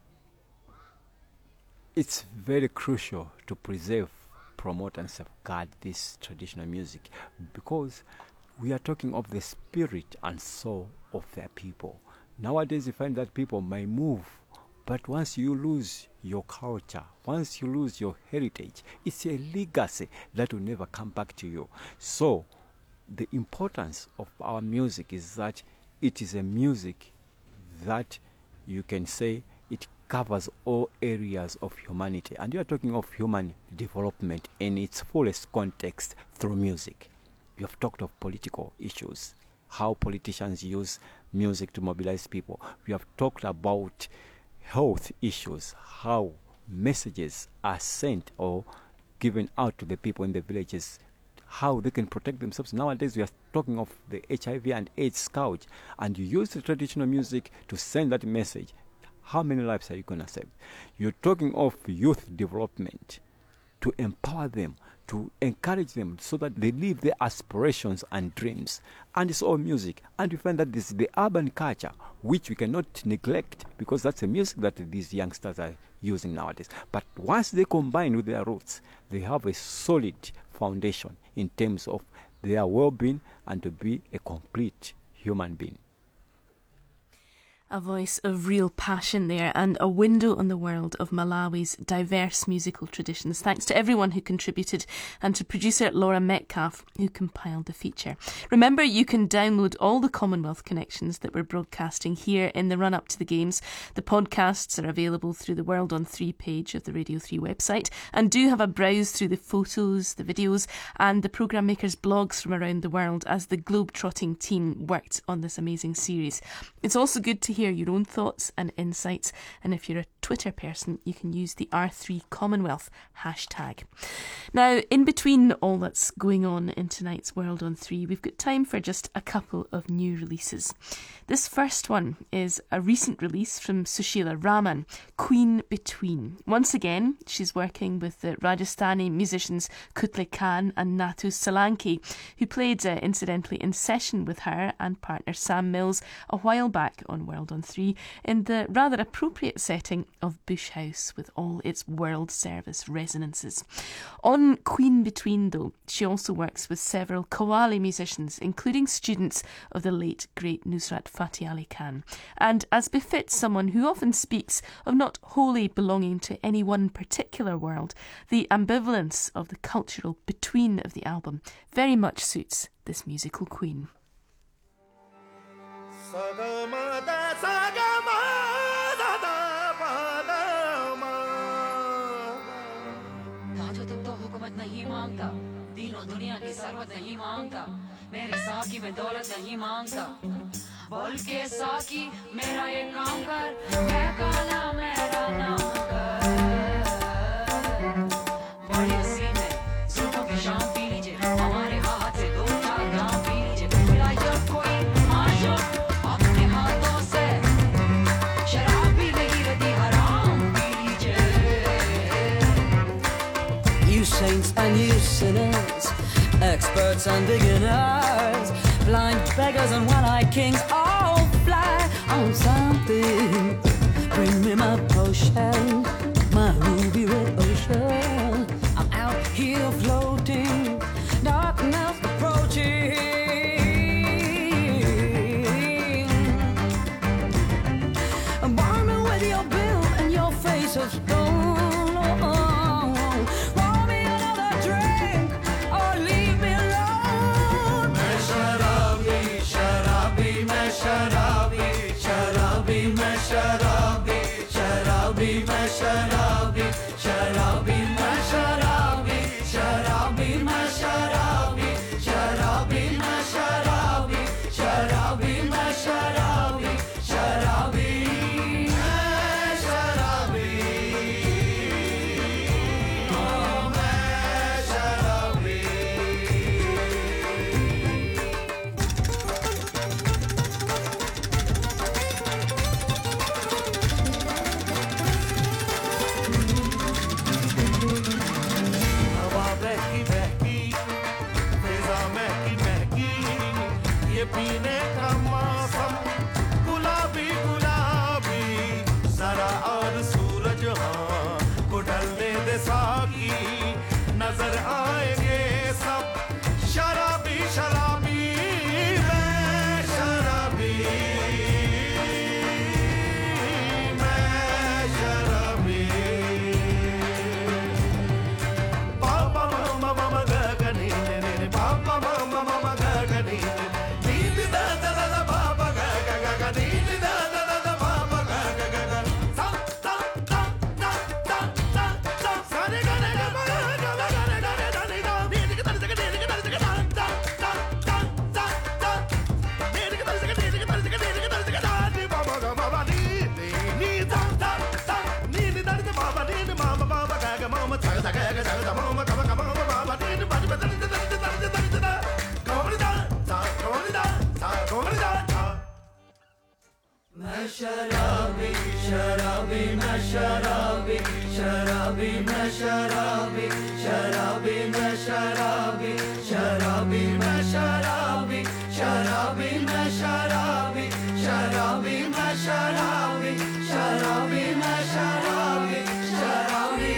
It's very crucial to preserve, promote and safeguard this traditional music, because we are talking of the spirit and soul of their people. Nowadays you find that people may move, but once you lose your culture, once you lose your heritage, it's a legacy that will never come back to you. So the importance of our music is that it is a music that you can say it covers all areas of humanity. And you are talking of human development in its fullest context through music. You have talked of political issues. how politicians use music to mobilize people. We have talked about health issues, how messages are sent or given out to the people in the villages, how they can protect themselves. Nowadays we are talking of the H I V and AIDS scourge, and you use the traditional music to send that message. How many lives are you going to save? You're talking of youth development, to empower them, to encourage them so that they live their aspirations and dreams. And it's all music. And we find that this is the urban culture, which we cannot neglect, because that's the music that these youngsters are using nowadays. But once they combine with their roots, they have a solid foundation in terms of their well-being and to be a complete human being. A voice of real passion there, and a window on the world of Malawi's diverse musical traditions. Thanks to everyone who contributed, and to producer Laura Metcalf, who compiled the feature. Remember, you can download all the Commonwealth connections that we're broadcasting here in the run-up to the Games. The podcasts are available through the World on three page of the Radio three website, and do have a browse through the photos, the videos, and the programme makers' blogs from around the world as the globe-trotting team worked on this amazing series. It's also good to hear your own thoughts and insights, and if you're a Twitter person, you can use the R three Commonwealth hashtag. Now, in between all that's going on in tonight's World on three, we've got time for just a couple of new releases. This first one is a recent release from Sushila Raman, Queen Between. Once again, she's working with the Rajasthani musicians Kutle Khan and Nathu Solanki, who played uh, incidentally in session with her and partner Sam Mills a while back on World on three in the rather appropriate setting of Bush House with all its World Service resonances. On Queen Between, though, she also works with several Qawwali musicians, including students of the late great Nusrat Fateh Ali Khan. And as befits someone who often speaks of not wholly belonging to any one particular world, the ambivalence of the cultural between of the album very much suits this musical queen. नहीं मांगता तीनों दुनिया की सरवत नहीं मांगता मेरे साकी में दौलत नहीं मांगता बोल के साकी मेरा ये काम कर मैं काला मेरा नाम कर बड़ी सीने सुबह की शाम पी लीजिए हमारे हाथ से दो चार ग्राम पी लीजिए मिला जब कोई माशूक अपने हाथों से शराब भी नहीं रहती हराम पी लीजिए You saints and you sinners, experts and beginners, blind beggars and one-eyed kings, all fly on something. Bring me my potion, my ruby red ocean. I'm out here floating, darkness approaching. Burn me with your bill and your face of stone. شرابي شرابي ما شرابي شرابي ما شرابي شرابي ما شرابي شرابي ما شرابي شرابي ما شرابي شرابي ما شرابي شرابي ما شرابي شرابي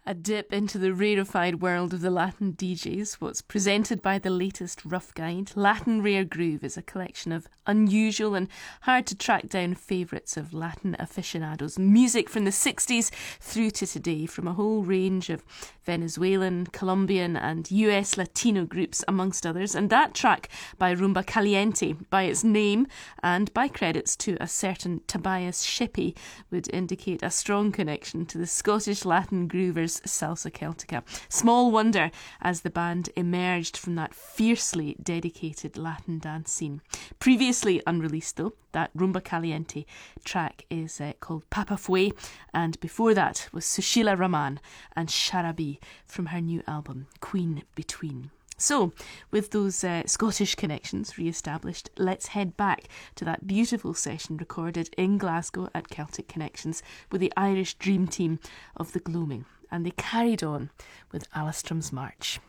A dip into the rarefied world of the Latin D Js, what's presented by the latest Rough Guide. Latin Rare Groove is a collection of unusual and hard to track down favourites of Latin aficionados. Music from the sixties through to today, from a whole range of Venezuelan, Colombian and U S Latino groups, amongst others. And that track by Rumba Caliente, by its name and by credits to a certain Tobias Shippey, would indicate a strong connection to the Scottish Latin groovers Salsa Celtica. Small wonder as the band emerged from that fiercely dedicated Latin dance scene. Previously unreleased though, that Rumba Caliente track is uh, called Papa Fue, and before that was Sushila Raman and Sharabi from her new album Queen Between. So, with those uh, Scottish connections re-established, let's head back to that beautiful session recorded in Glasgow at Celtic Connections with the Irish Dream Team of the Gloaming. And they carried on with Alstrom's March.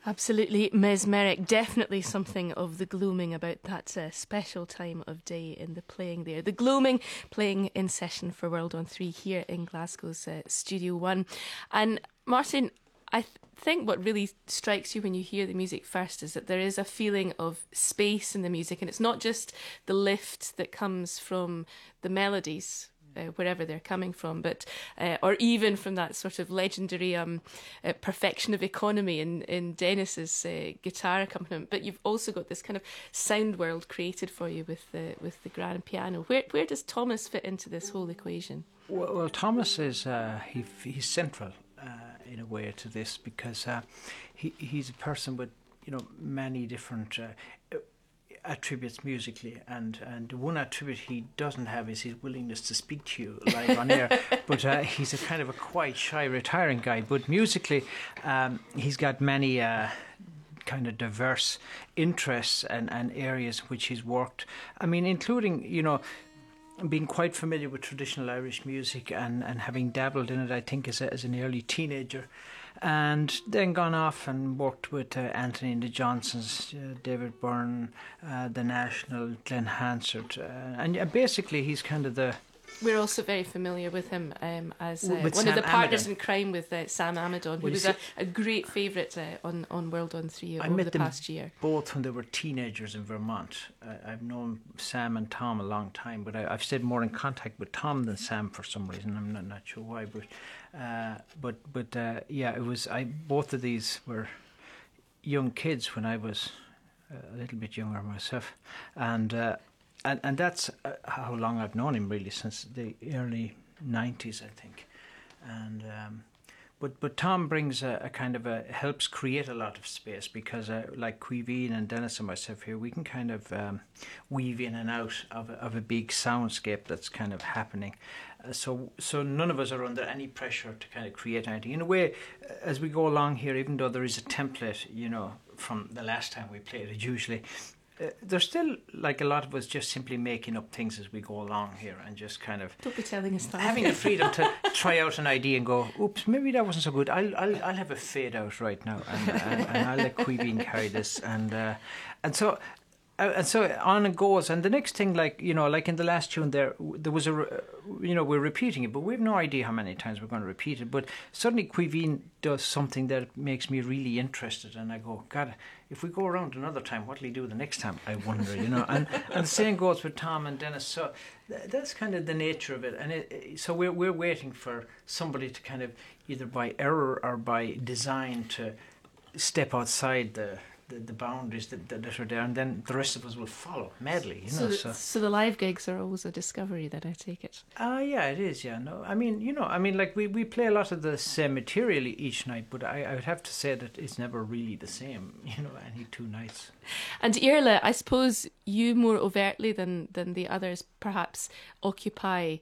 Absolutely mesmeric. Definitely something of the gloaming about that uh, special time of day in the playing there. The gloaming playing in session for World on Three here in Glasgow's uh, Studio One. And Martin, I th- think what really strikes you when you hear the music first is that there is a feeling of space in the music, and it's not just the lift that comes from the melodies, Uh, wherever they're coming from, but uh, or even from that sort of legendary um, uh, perfection of economy in, in Dennis's uh, guitar accompaniment. But you've also got this kind of sound world created for you with the with the grand piano. Where where does Thomas fit into this whole equation? Well, well Thomas is uh, he he's central uh, in a way to this, because uh, he he's a person with, you know, many different Uh, attributes musically, and and one attribute he doesn't have is his willingness to speak to you live on air. But uh, he's a kind of a quite shy, retiring guy. But musically, um, he's got many uh, kind of diverse interests and, and areas which he's worked. I mean, including, you know, being quite familiar with traditional Irish music and, and having dabbled in it, I think, as, a, as an early teenager. And then gone off and worked with uh, Anthony and the Johnsons, uh, David Byrne, uh, The National, Glenn Hansard. Uh, and uh, basically he's kind of the... We're also very familiar with him um, as uh, one Sam of the partners Amidon. in crime with uh, Sam Amidon, who Well, was see, a, a great favourite uh, on, on World on Three I over met the them past year. both when they were teenagers in Vermont. Uh, I've known Sam and Tom a long time, but I, I've stayed more in contact with Tom than Sam for some reason. I'm not, not sure why, but uh, but but uh, yeah, it was. I both of these were young kids when I was a little bit younger myself, and. Uh, And and that's uh, how long I've known him, really, since the early nineties, I think. And um, but but Tom brings a, a kind of a helps create a lot of space, because uh, like Queeveen and Dennis and myself here, we can kind of um, weave in and out of a, of a big soundscape that's kind of happening. Uh, so so none of us are under any pressure to kind of create anything. In a way, as we go along here, even though there is a template, you know, from the last time we played it, usually. Uh, there's still, like, a lot of us just simply making up things as we go along here, and just kind of Don't be telling us that. having the freedom to try out an idea and go, oops, maybe that wasn't so good. I'll I'll, I'll have a fade out right now, and, and, and I'll let Queeveen carry this, and uh, and so. Uh, and so on it goes, and the next thing, like, you know, like in the last tune there, there was a, uh, you know, we're repeating it, but we have no idea how many times we're going to repeat it. But suddenly Queeveen does something that makes me really interested, and I go, God, if we go around another time, what'll he do the next time? I wonder, you know. And and the same goes with Tom and Dennis. So th- that's kind of the nature of it. And it, it, so we're we're waiting for somebody to kind of either by error or by design to step outside the. The, the boundaries that, that are there, and then the rest of us will follow madly, you So, know. the, So, so the live gigs are always a discovery, then, I take it. uh, yeah, it is. Yeah, no, I mean, you know, I mean, like we, we play a lot of the same material each night, but I, I would have to say that it's never really the same, you know, any two nights. And Irla, I suppose you more overtly than than the others perhaps occupy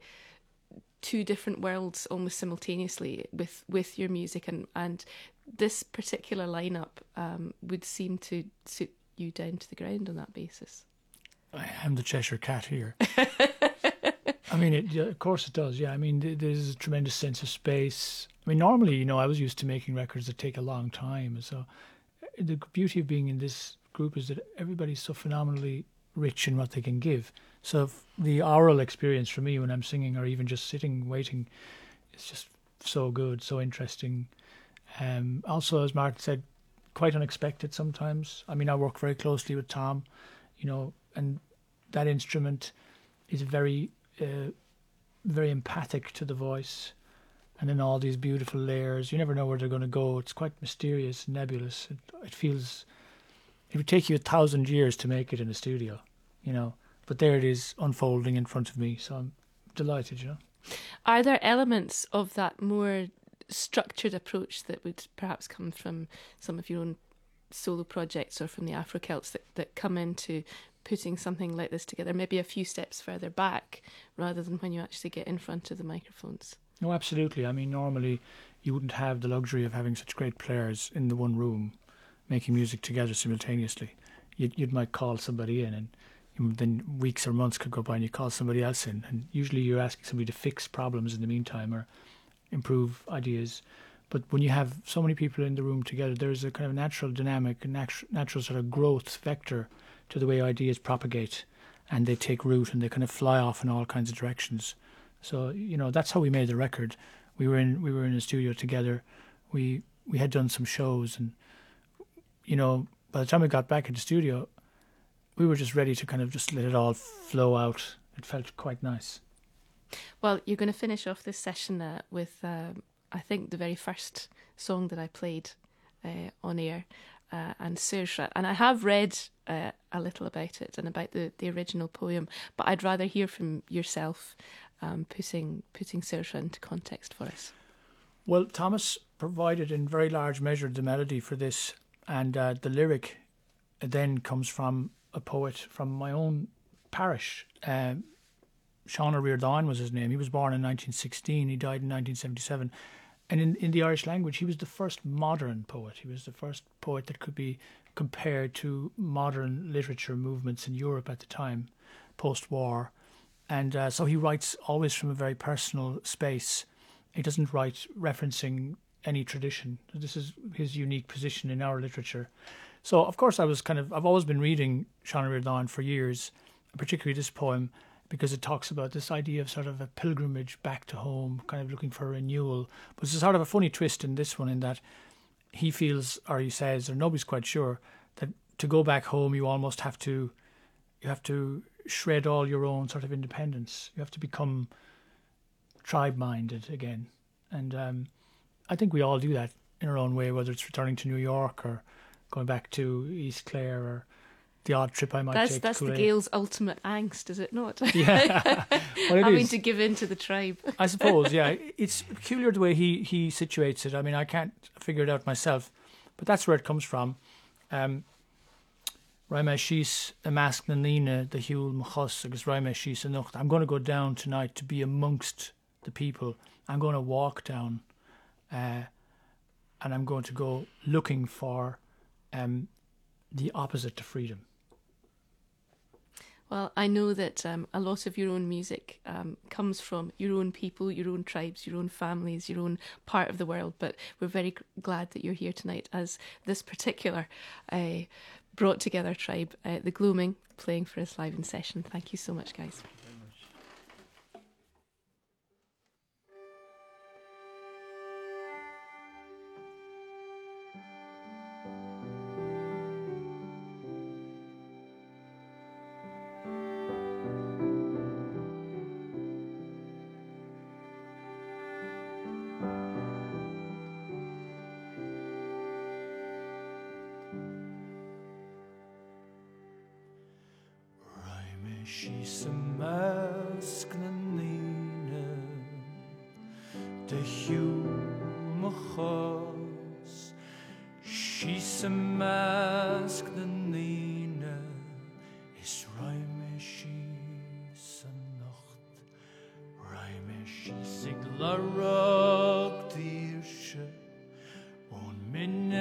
two different worlds almost simultaneously with, with your music, and, and this particular lineup um, would seem to suit you down to the ground on that basis. I am the Cheshire Cat here. I mean, it, yeah, of course it does, yeah. I mean, th- there's a tremendous sense of space. I mean, normally, you know, I was used to making records that take a long time. So the beauty of being in this group is that everybody's so phenomenally rich in what they can give. So f- the oral experience for me when I'm singing, or even just sitting waiting, is just so good, so interesting. Um, also, as Martin said, quite unexpected sometimes. I mean, I work very closely with Tom, you know, and that instrument is very, uh, very empathic to the voice. And then all these beautiful layers. You never know where they're going to go. It's quite mysterious, nebulous. It, it feels, it would take you a thousand years to make it in a studio, you know. But there it is, unfolding in front of me. So I'm delighted, you know. Are there elements of that more structured approach that would perhaps come from some of your own solo projects or from the Afro-Celts that, that come into putting something like this together, maybe a few steps further back rather than when you actually get in front of the microphones? No, absolutely. I mean, normally you wouldn't have the luxury of having such great players in the one room making music together simultaneously. You'd, you'd might call somebody in, and then weeks or months could go by and you call somebody else in, and usually you're asking somebody to fix problems in the meantime or improve ideas. But when you have so many people in the room together, there's a kind of natural dynamic, a natu- natural sort of growth vector to the way ideas propagate, and they take root and they kind of fly off in all kinds of directions. So, you know, that's how we made the record. We were in we were in a studio together. We we had done some shows, and, you know, by the time we got back in the studio, we were just ready to kind of just let it all flow out. It felt quite nice. Well, you're going to finish off this session uh, with, um, I think, the very first song that I played uh, on air, uh, and Saoirse. And I have read uh, a little about it and about the, the original poem, but I'd rather hear from yourself, um, putting putting Saoirse into context for us. Well, Thomas provided in very large measure the melody for this, and uh, the lyric then comes from a poet from my own parish. Um, Sean O'Rear Dawn was his name. He was born in nineteen sixteen. He died in nineteen seventy-seven. And in, in the Irish language, he was the first modern poet. He was the first poet that could be compared to modern literature movements in Europe at the time, post-war. And uh, so he writes always from a very personal space. He doesn't write referencing any tradition. This is his unique position in our literature. So, of course, I was kind of, I've always been reading Sean O'Rear Dawn for years, particularly this poem, because it talks about this idea of sort of a pilgrimage back to home, kind of looking for a renewal. But there's sort of a funny twist in this one, in that he feels, or he says, or nobody's quite sure, that to go back home, you almost have to, you have to shred all your own sort of independence. You have to become tribe-minded again. And um, I think we all do that in our own way, whether it's returning to New York or going back to East Clare, or the odd trip I might that's, take. That's to the a... Gael's ultimate angst, is it not? Yeah. Well, it Having is. to give in to the tribe. I suppose, yeah. It's peculiar the way he, he situates it. I mean, I can't figure it out myself, but that's where it comes from. Um, Raime Shis, the mask na nina, the Huel Machos, agus Raime Shis Anocht. I'm going to go down tonight to be amongst the people. I'm going to walk down, uh, and I'm going to go looking for um, the opposite to freedom. Well, I know that um, a lot of your own music um, comes from your own people, your own tribes, your own families, your own part of the world, but we're very g- glad that you're here tonight as this particular uh, brought together tribe, uh, the Gloaming, playing for us live in session. Thank you so much, guys. She's a mask na nina, the Huel Machos. She's a mask na nina, is Raime she's a nacht. Raime she's a glarog diersche, on mineb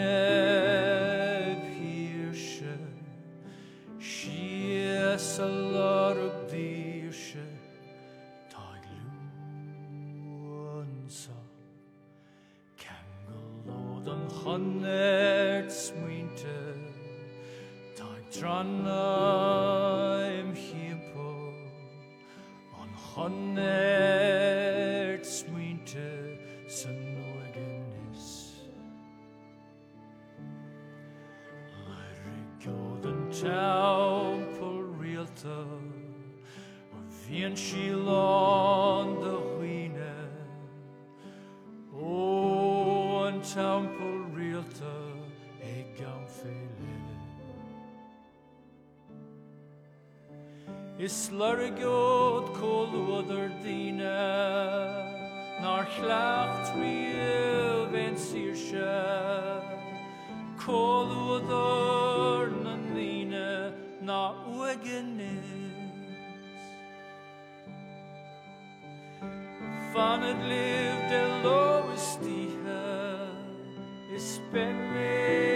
hiersche. She is a lot of diersche, tag luansa. Kangelod an honnert sminte, tag trana im hiepo. An honnert sminte, san noegenis. Lyric an temple realta, or vien shilon the huine. Oh, an temple realta, e gamfele. Is lurgod kolwoder dina, nar chlacht riel ven sirsha. Kolwoder na nina, na uegenis. Van het liv de loestiha, is bemme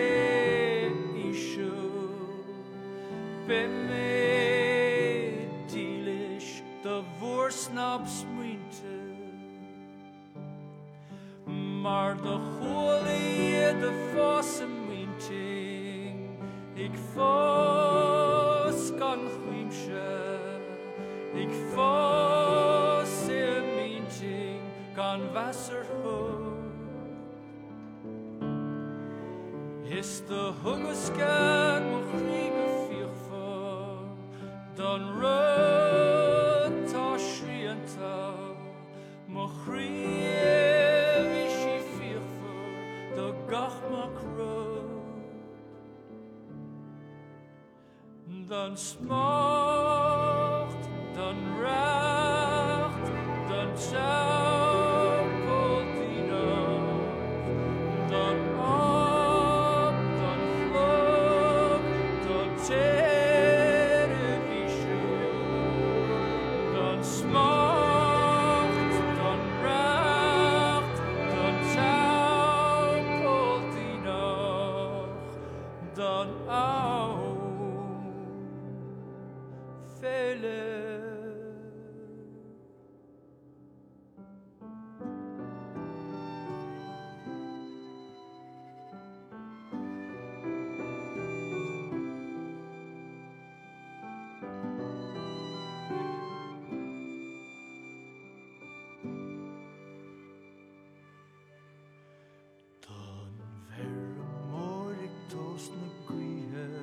isho, bemme dilish, de voorsnaps muinte. maar de goeie de fosse minting. Ik fos kan gwimsche, ik fos e minting kan wasser ho. Is de hungerskan nog kriegen vier voor, dan rut ta schrienta, mo chrie wie she vier voor, de gach mak rut. Dan smacht, dan racht, dan zappelt die nacht, dan op, dan vlug, dan televisie, dan smacht, dan racht, dan zappelt die nacht, dan au. Vele. Dan verre moor ik toos ne goeie,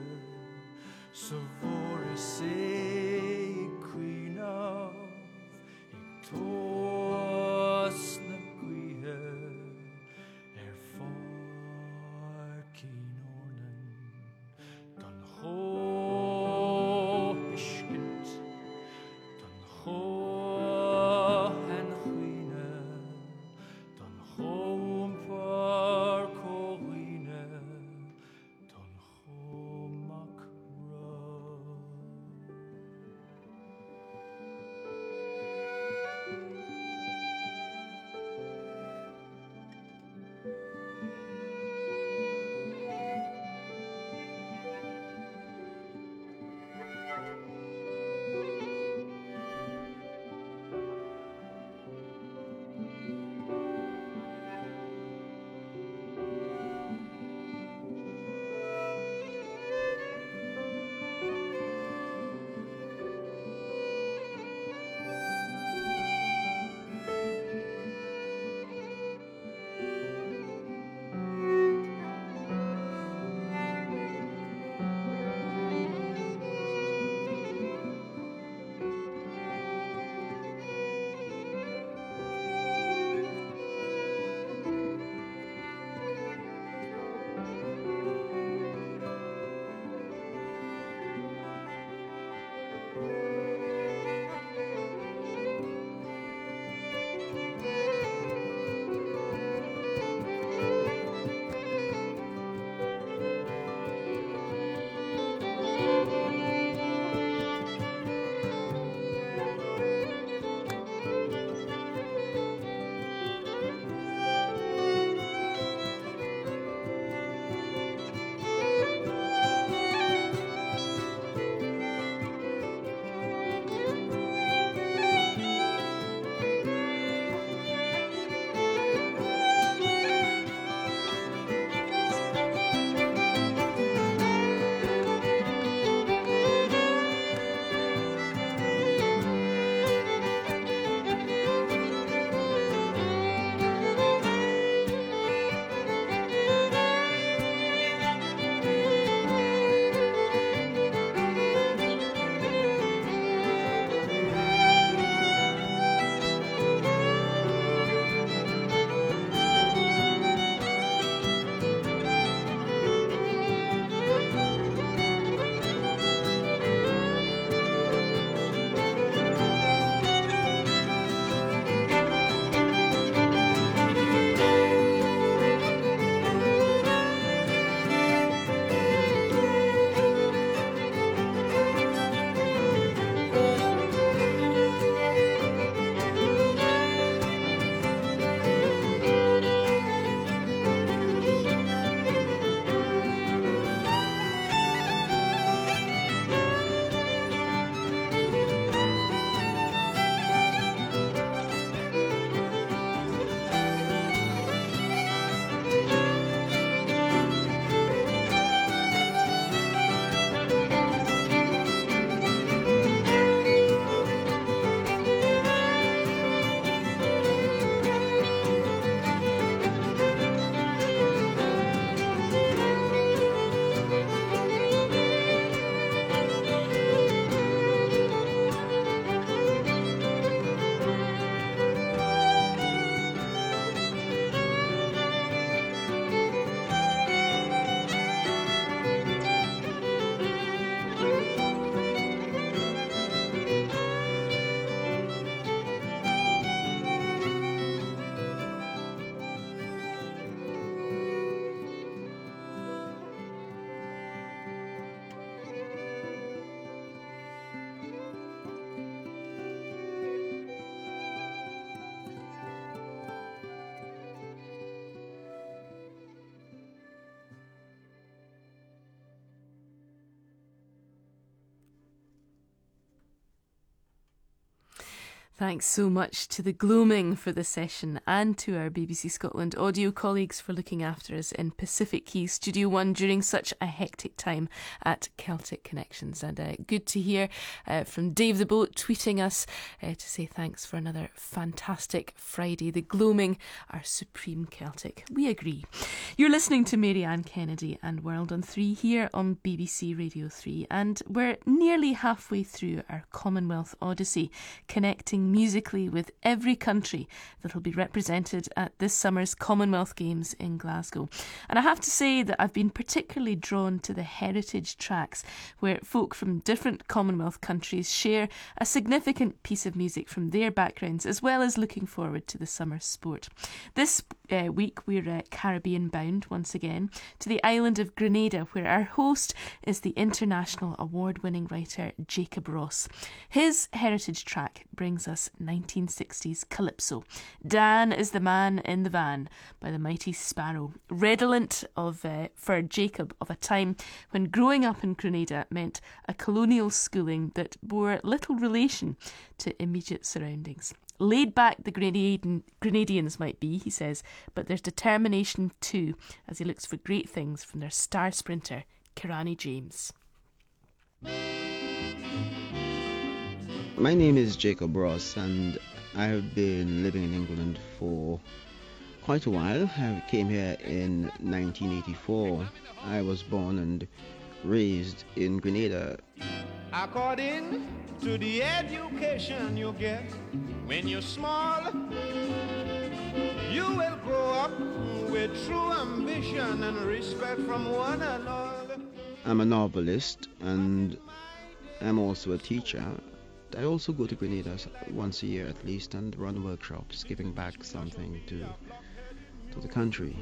Thanks so much to the Gloaming for this session and to our B B C Scotland audio colleagues for looking after us in Pacific Key Studio one during such a hectic time at Celtic Connections. And uh, good to hear uh, from Dave the Boat tweeting us uh, to say thanks for another fantastic Friday. The Gloaming are supreme Celtic. We agree. You're listening to Mary Ann Kennedy and World on three here on B B C Radio three, and we're nearly halfway through our Commonwealth Odyssey, connecting musically with every country that will be represented at this summer's Commonwealth Games in Glasgow. And I have to say that I've been particularly drawn to the heritage tracks, where folk from different Commonwealth countries share a significant piece of music from their backgrounds, as well as looking forward to the summer sport. This uh, week we're uh, Caribbean bound once again to the island of Grenada, where our host is the international award-winning writer Jacob Ross. His heritage track brings us nineteen sixties calypso. Dan is the Man in the Van by the Mighty Sparrow, redolent of uh, for Jacob of a time when growing up in Grenada meant a colonial schooling that bore little relation to immediate surroundings. Laid back the Grenadian, Grenadians might be, he says, but there's determination too, as he looks for great things from their star sprinter, Kirani James. My name is Jacob Ross, and I have been living in England for quite a while. I came here in nineteen eighty-four. I was born and raised in Grenada. According to the education you get when you're small, you will grow up with true ambition and respect from one and all. I'm a novelist, and I'm also a teacher. I also go to Grenada once a year at least and run workshops, giving back something to to the country.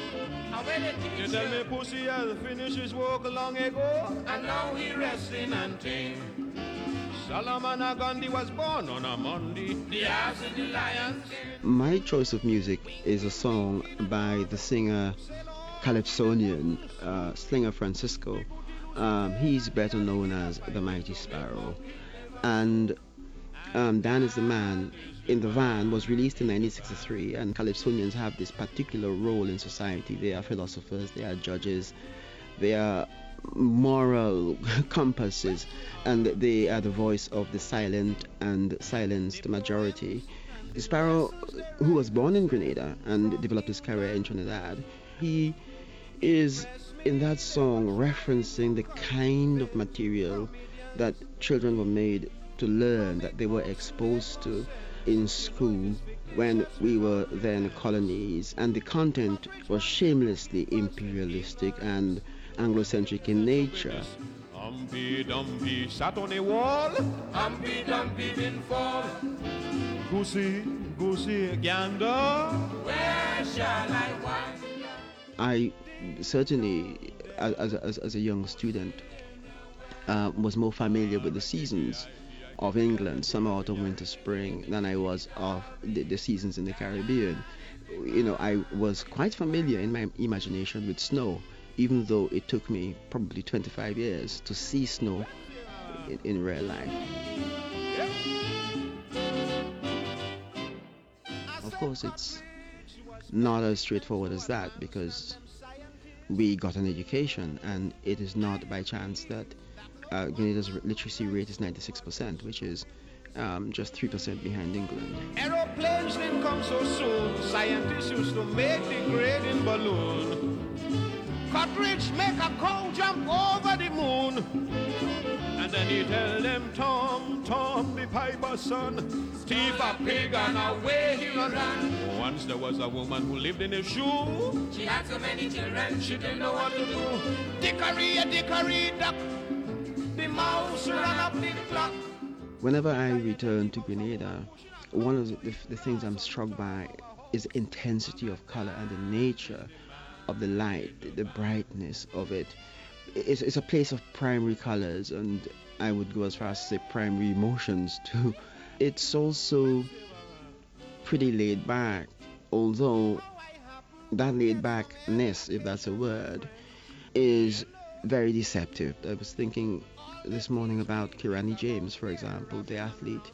You tell me Pussy has finished his work long ago, and now he resting and ting. Solomon Gandhi was born on a Monday, the ass and the lions. My choice of music is a song by the singer Calypsonian, uh, Slinger Francisco. Um, he's better known as the Mighty Sparrow. And um, Dan is the Man in the Van was released in nineteen sixty-three, and Calypsonians have this particular role in society. They are philosophers, they are judges, they are moral compasses, and they are the voice of the silent and silenced majority. Sparrow, who was born in Grenada and developed his career in Trinidad, he is in that song referencing the kind of material that children were made to learn, that they were exposed to in school when we were then colonies, and the content was shamelessly imperialistic and Anglocentric in nature. Humpy Dumpy sat on a wall, Humpy Dumpy didn't fall. Goosey, goosey gander, where shall I wind? I certainly, as, as, as a young student, uh, was more familiar with the seasons of England, summer, autumn, winter, spring, than I was of the, the seasons in the Caribbean. You know, I was quite familiar in my imagination with snow, even though it took me probably twenty-five years to see snow in, in real life. Of course, it's not as straightforward as that, because we got an education, and it is not by chance that uh, Grenada's literacy rate is ninety-six percent, which is um, just three percent behind England. Aeroplanes didn't come so soon. Scientists used to make the grading balloon. Cartridge make a cow jump over the moon. And then he tell them, Tom, Tom, the piper's son, thief a pig and away he ran. Once there was a woman who lived in a shoe. She had so many children, she didn't know what to do. Dickory, a dickory, duck, the mouse ran up the clock. Whenever I return to Grenada, one of the, the things I'm struck by is the intensity of color and the nature of the light, the, the brightness of it. It's, it's a place of primary colors, and I would go as far as to say primary emotions too. It's also pretty laid back, although that laid backness, if that's a word, is very deceptive. I was thinking this morning about Kirani James, for example, the athlete,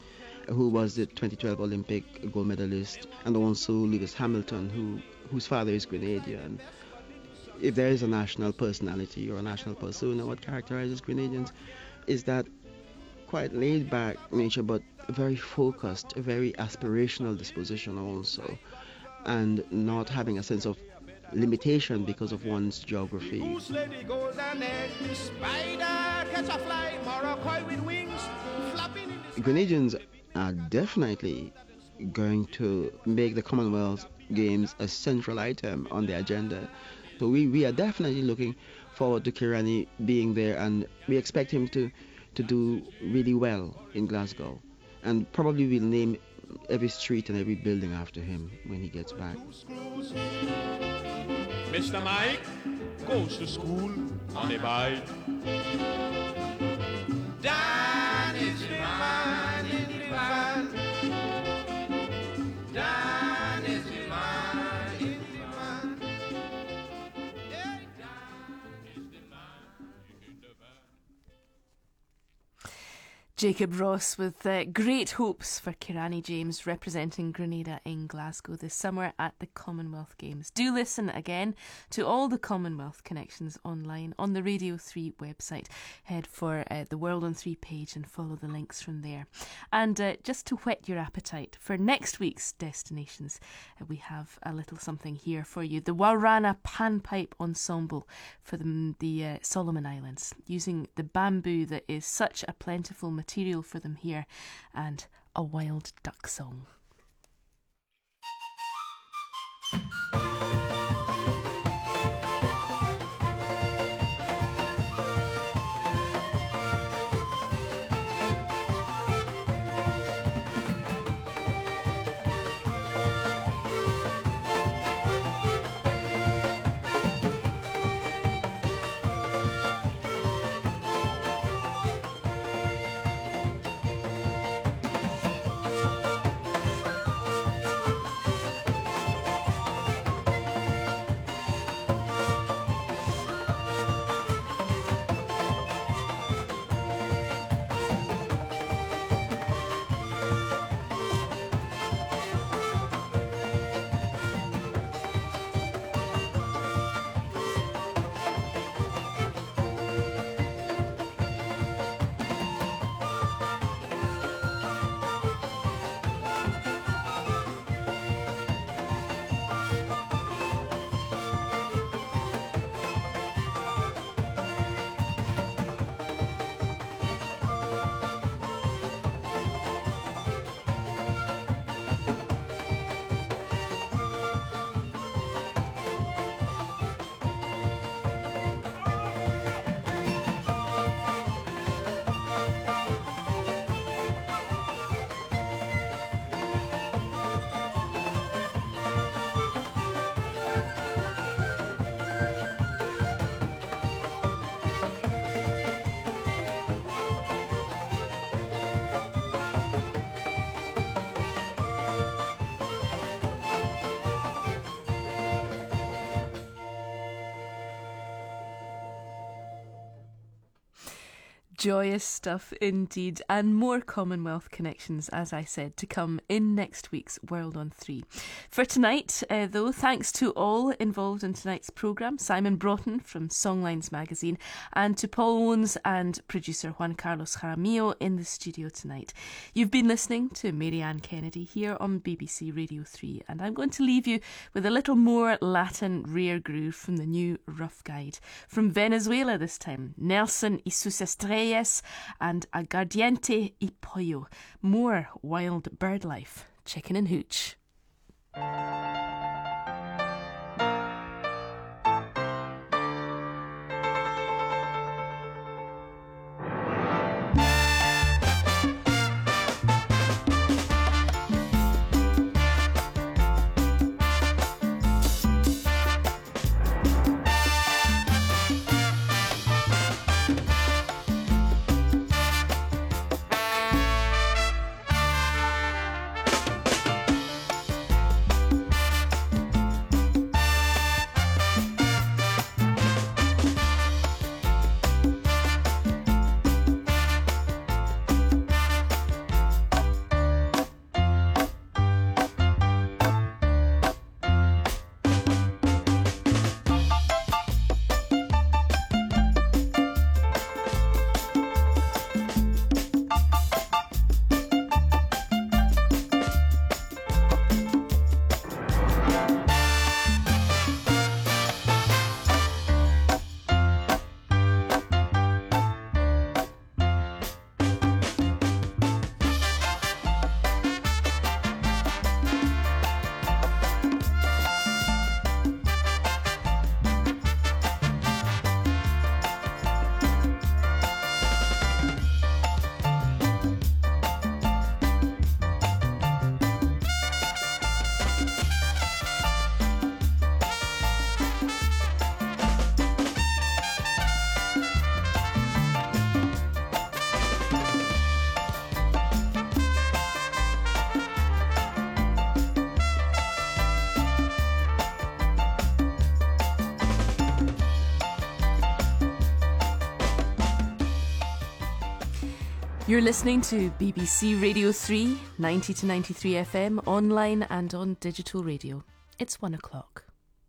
who was the twenty twelve Olympic gold medalist, and also Lewis Hamilton, who whose father is Grenadian. If there is a national personality or a national persona, what characterizes Grenadians is that quite laid-back nature, but very focused, a very aspirational disposition also, and not having a sense of limitation because of one's geography. Goose lady goes and there's the spider catch a fly, Morocco with wings flapping in the Grenadians are definitely going to make the Commonwealth Games a central item on the agenda. So we, we are definitely looking forward to Kirani being there, and we expect him to, to do really well in Glasgow. And probably we'll name every street and every building after him when he gets back. Mister Mike goes to school on a bike. Dan is the man in the van. Dan is the man in the van. Yeah, Dan is the man in the van. Jacob Ross with uh, great hopes for Kirani James representing Grenada in Glasgow this summer at the Commonwealth Games. Do listen again to all the Commonwealth connections online on the Radio three website. Head for uh, the World on three page and follow the links from there. And uh, just to whet your appetite for next week's destinations, uh, we have a little something here for you. The Warana Panpipe Ensemble for the, the uh, Solomon Islands, using the bamboo that is such a plentiful material material for them here, and a wild duck song. Joyous stuff indeed, and more Commonwealth connections, as I said, to come in next week's World on three. For tonight, uh, though, thanks to all involved in tonight's programme, Simon Broughton from Songlines magazine, and to Paul Owens and producer Juan Carlos Jaramillo in the studio tonight. You've been listening to Marianne Kennedy here on B B C Radio three, and I'm going to leave you with a little more Latin rare groove from the new Rough Guide. From Venezuela this time, Nelson y sus estrellas and Aguardiente y Pollo. More wild bird life, chicken and hooch. You're listening to B B C Radio three, ninety to ninety-three F M, online and on digital radio. It's one o'clock.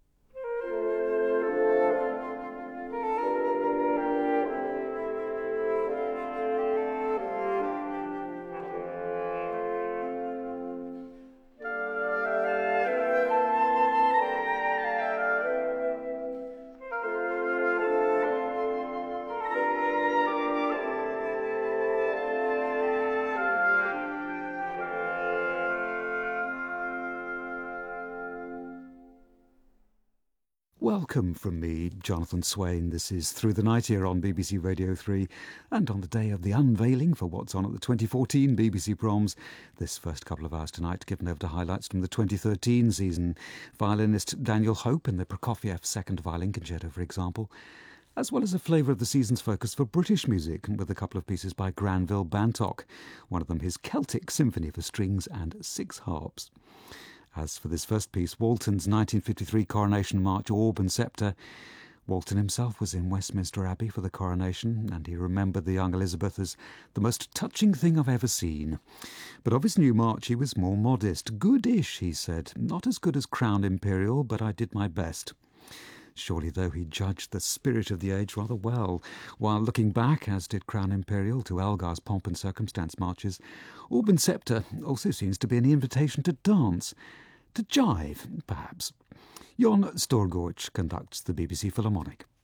Welcome from me, Jonathan Swain. This is Through the Night here on B B C Radio three, and on the day of the unveiling for what's on at the twenty fourteen B B C Proms, this first couple of hours tonight given over to highlights from the twenty thirteen season. Violinist Daniel Hope in the Prokofiev Second Violin Concerto, for example, as well as a flavour of the season's focus for British music with a couple of pieces by Granville Bantock, one of them his Celtic Symphony for strings and six harps. As for this first piece, Walton's nineteen fifty-three Coronation March, Orb and Sceptre, Walton himself was in Westminster Abbey for the coronation, and he remembered the young Elizabeth as the most touching thing I've ever seen. But of his new march he was more modest. Good-ish, he said. Not as good as Crown Imperial, but I did my best. Surely, though, he judged the spirit of the age rather well, while looking back, as did Crown Imperial, to Elgar's Pomp and Circumstance marches, Orb and Sceptre also seems to be an invitation to dance, to jive, perhaps. Jon Storgård conducts the B B C Philharmonic.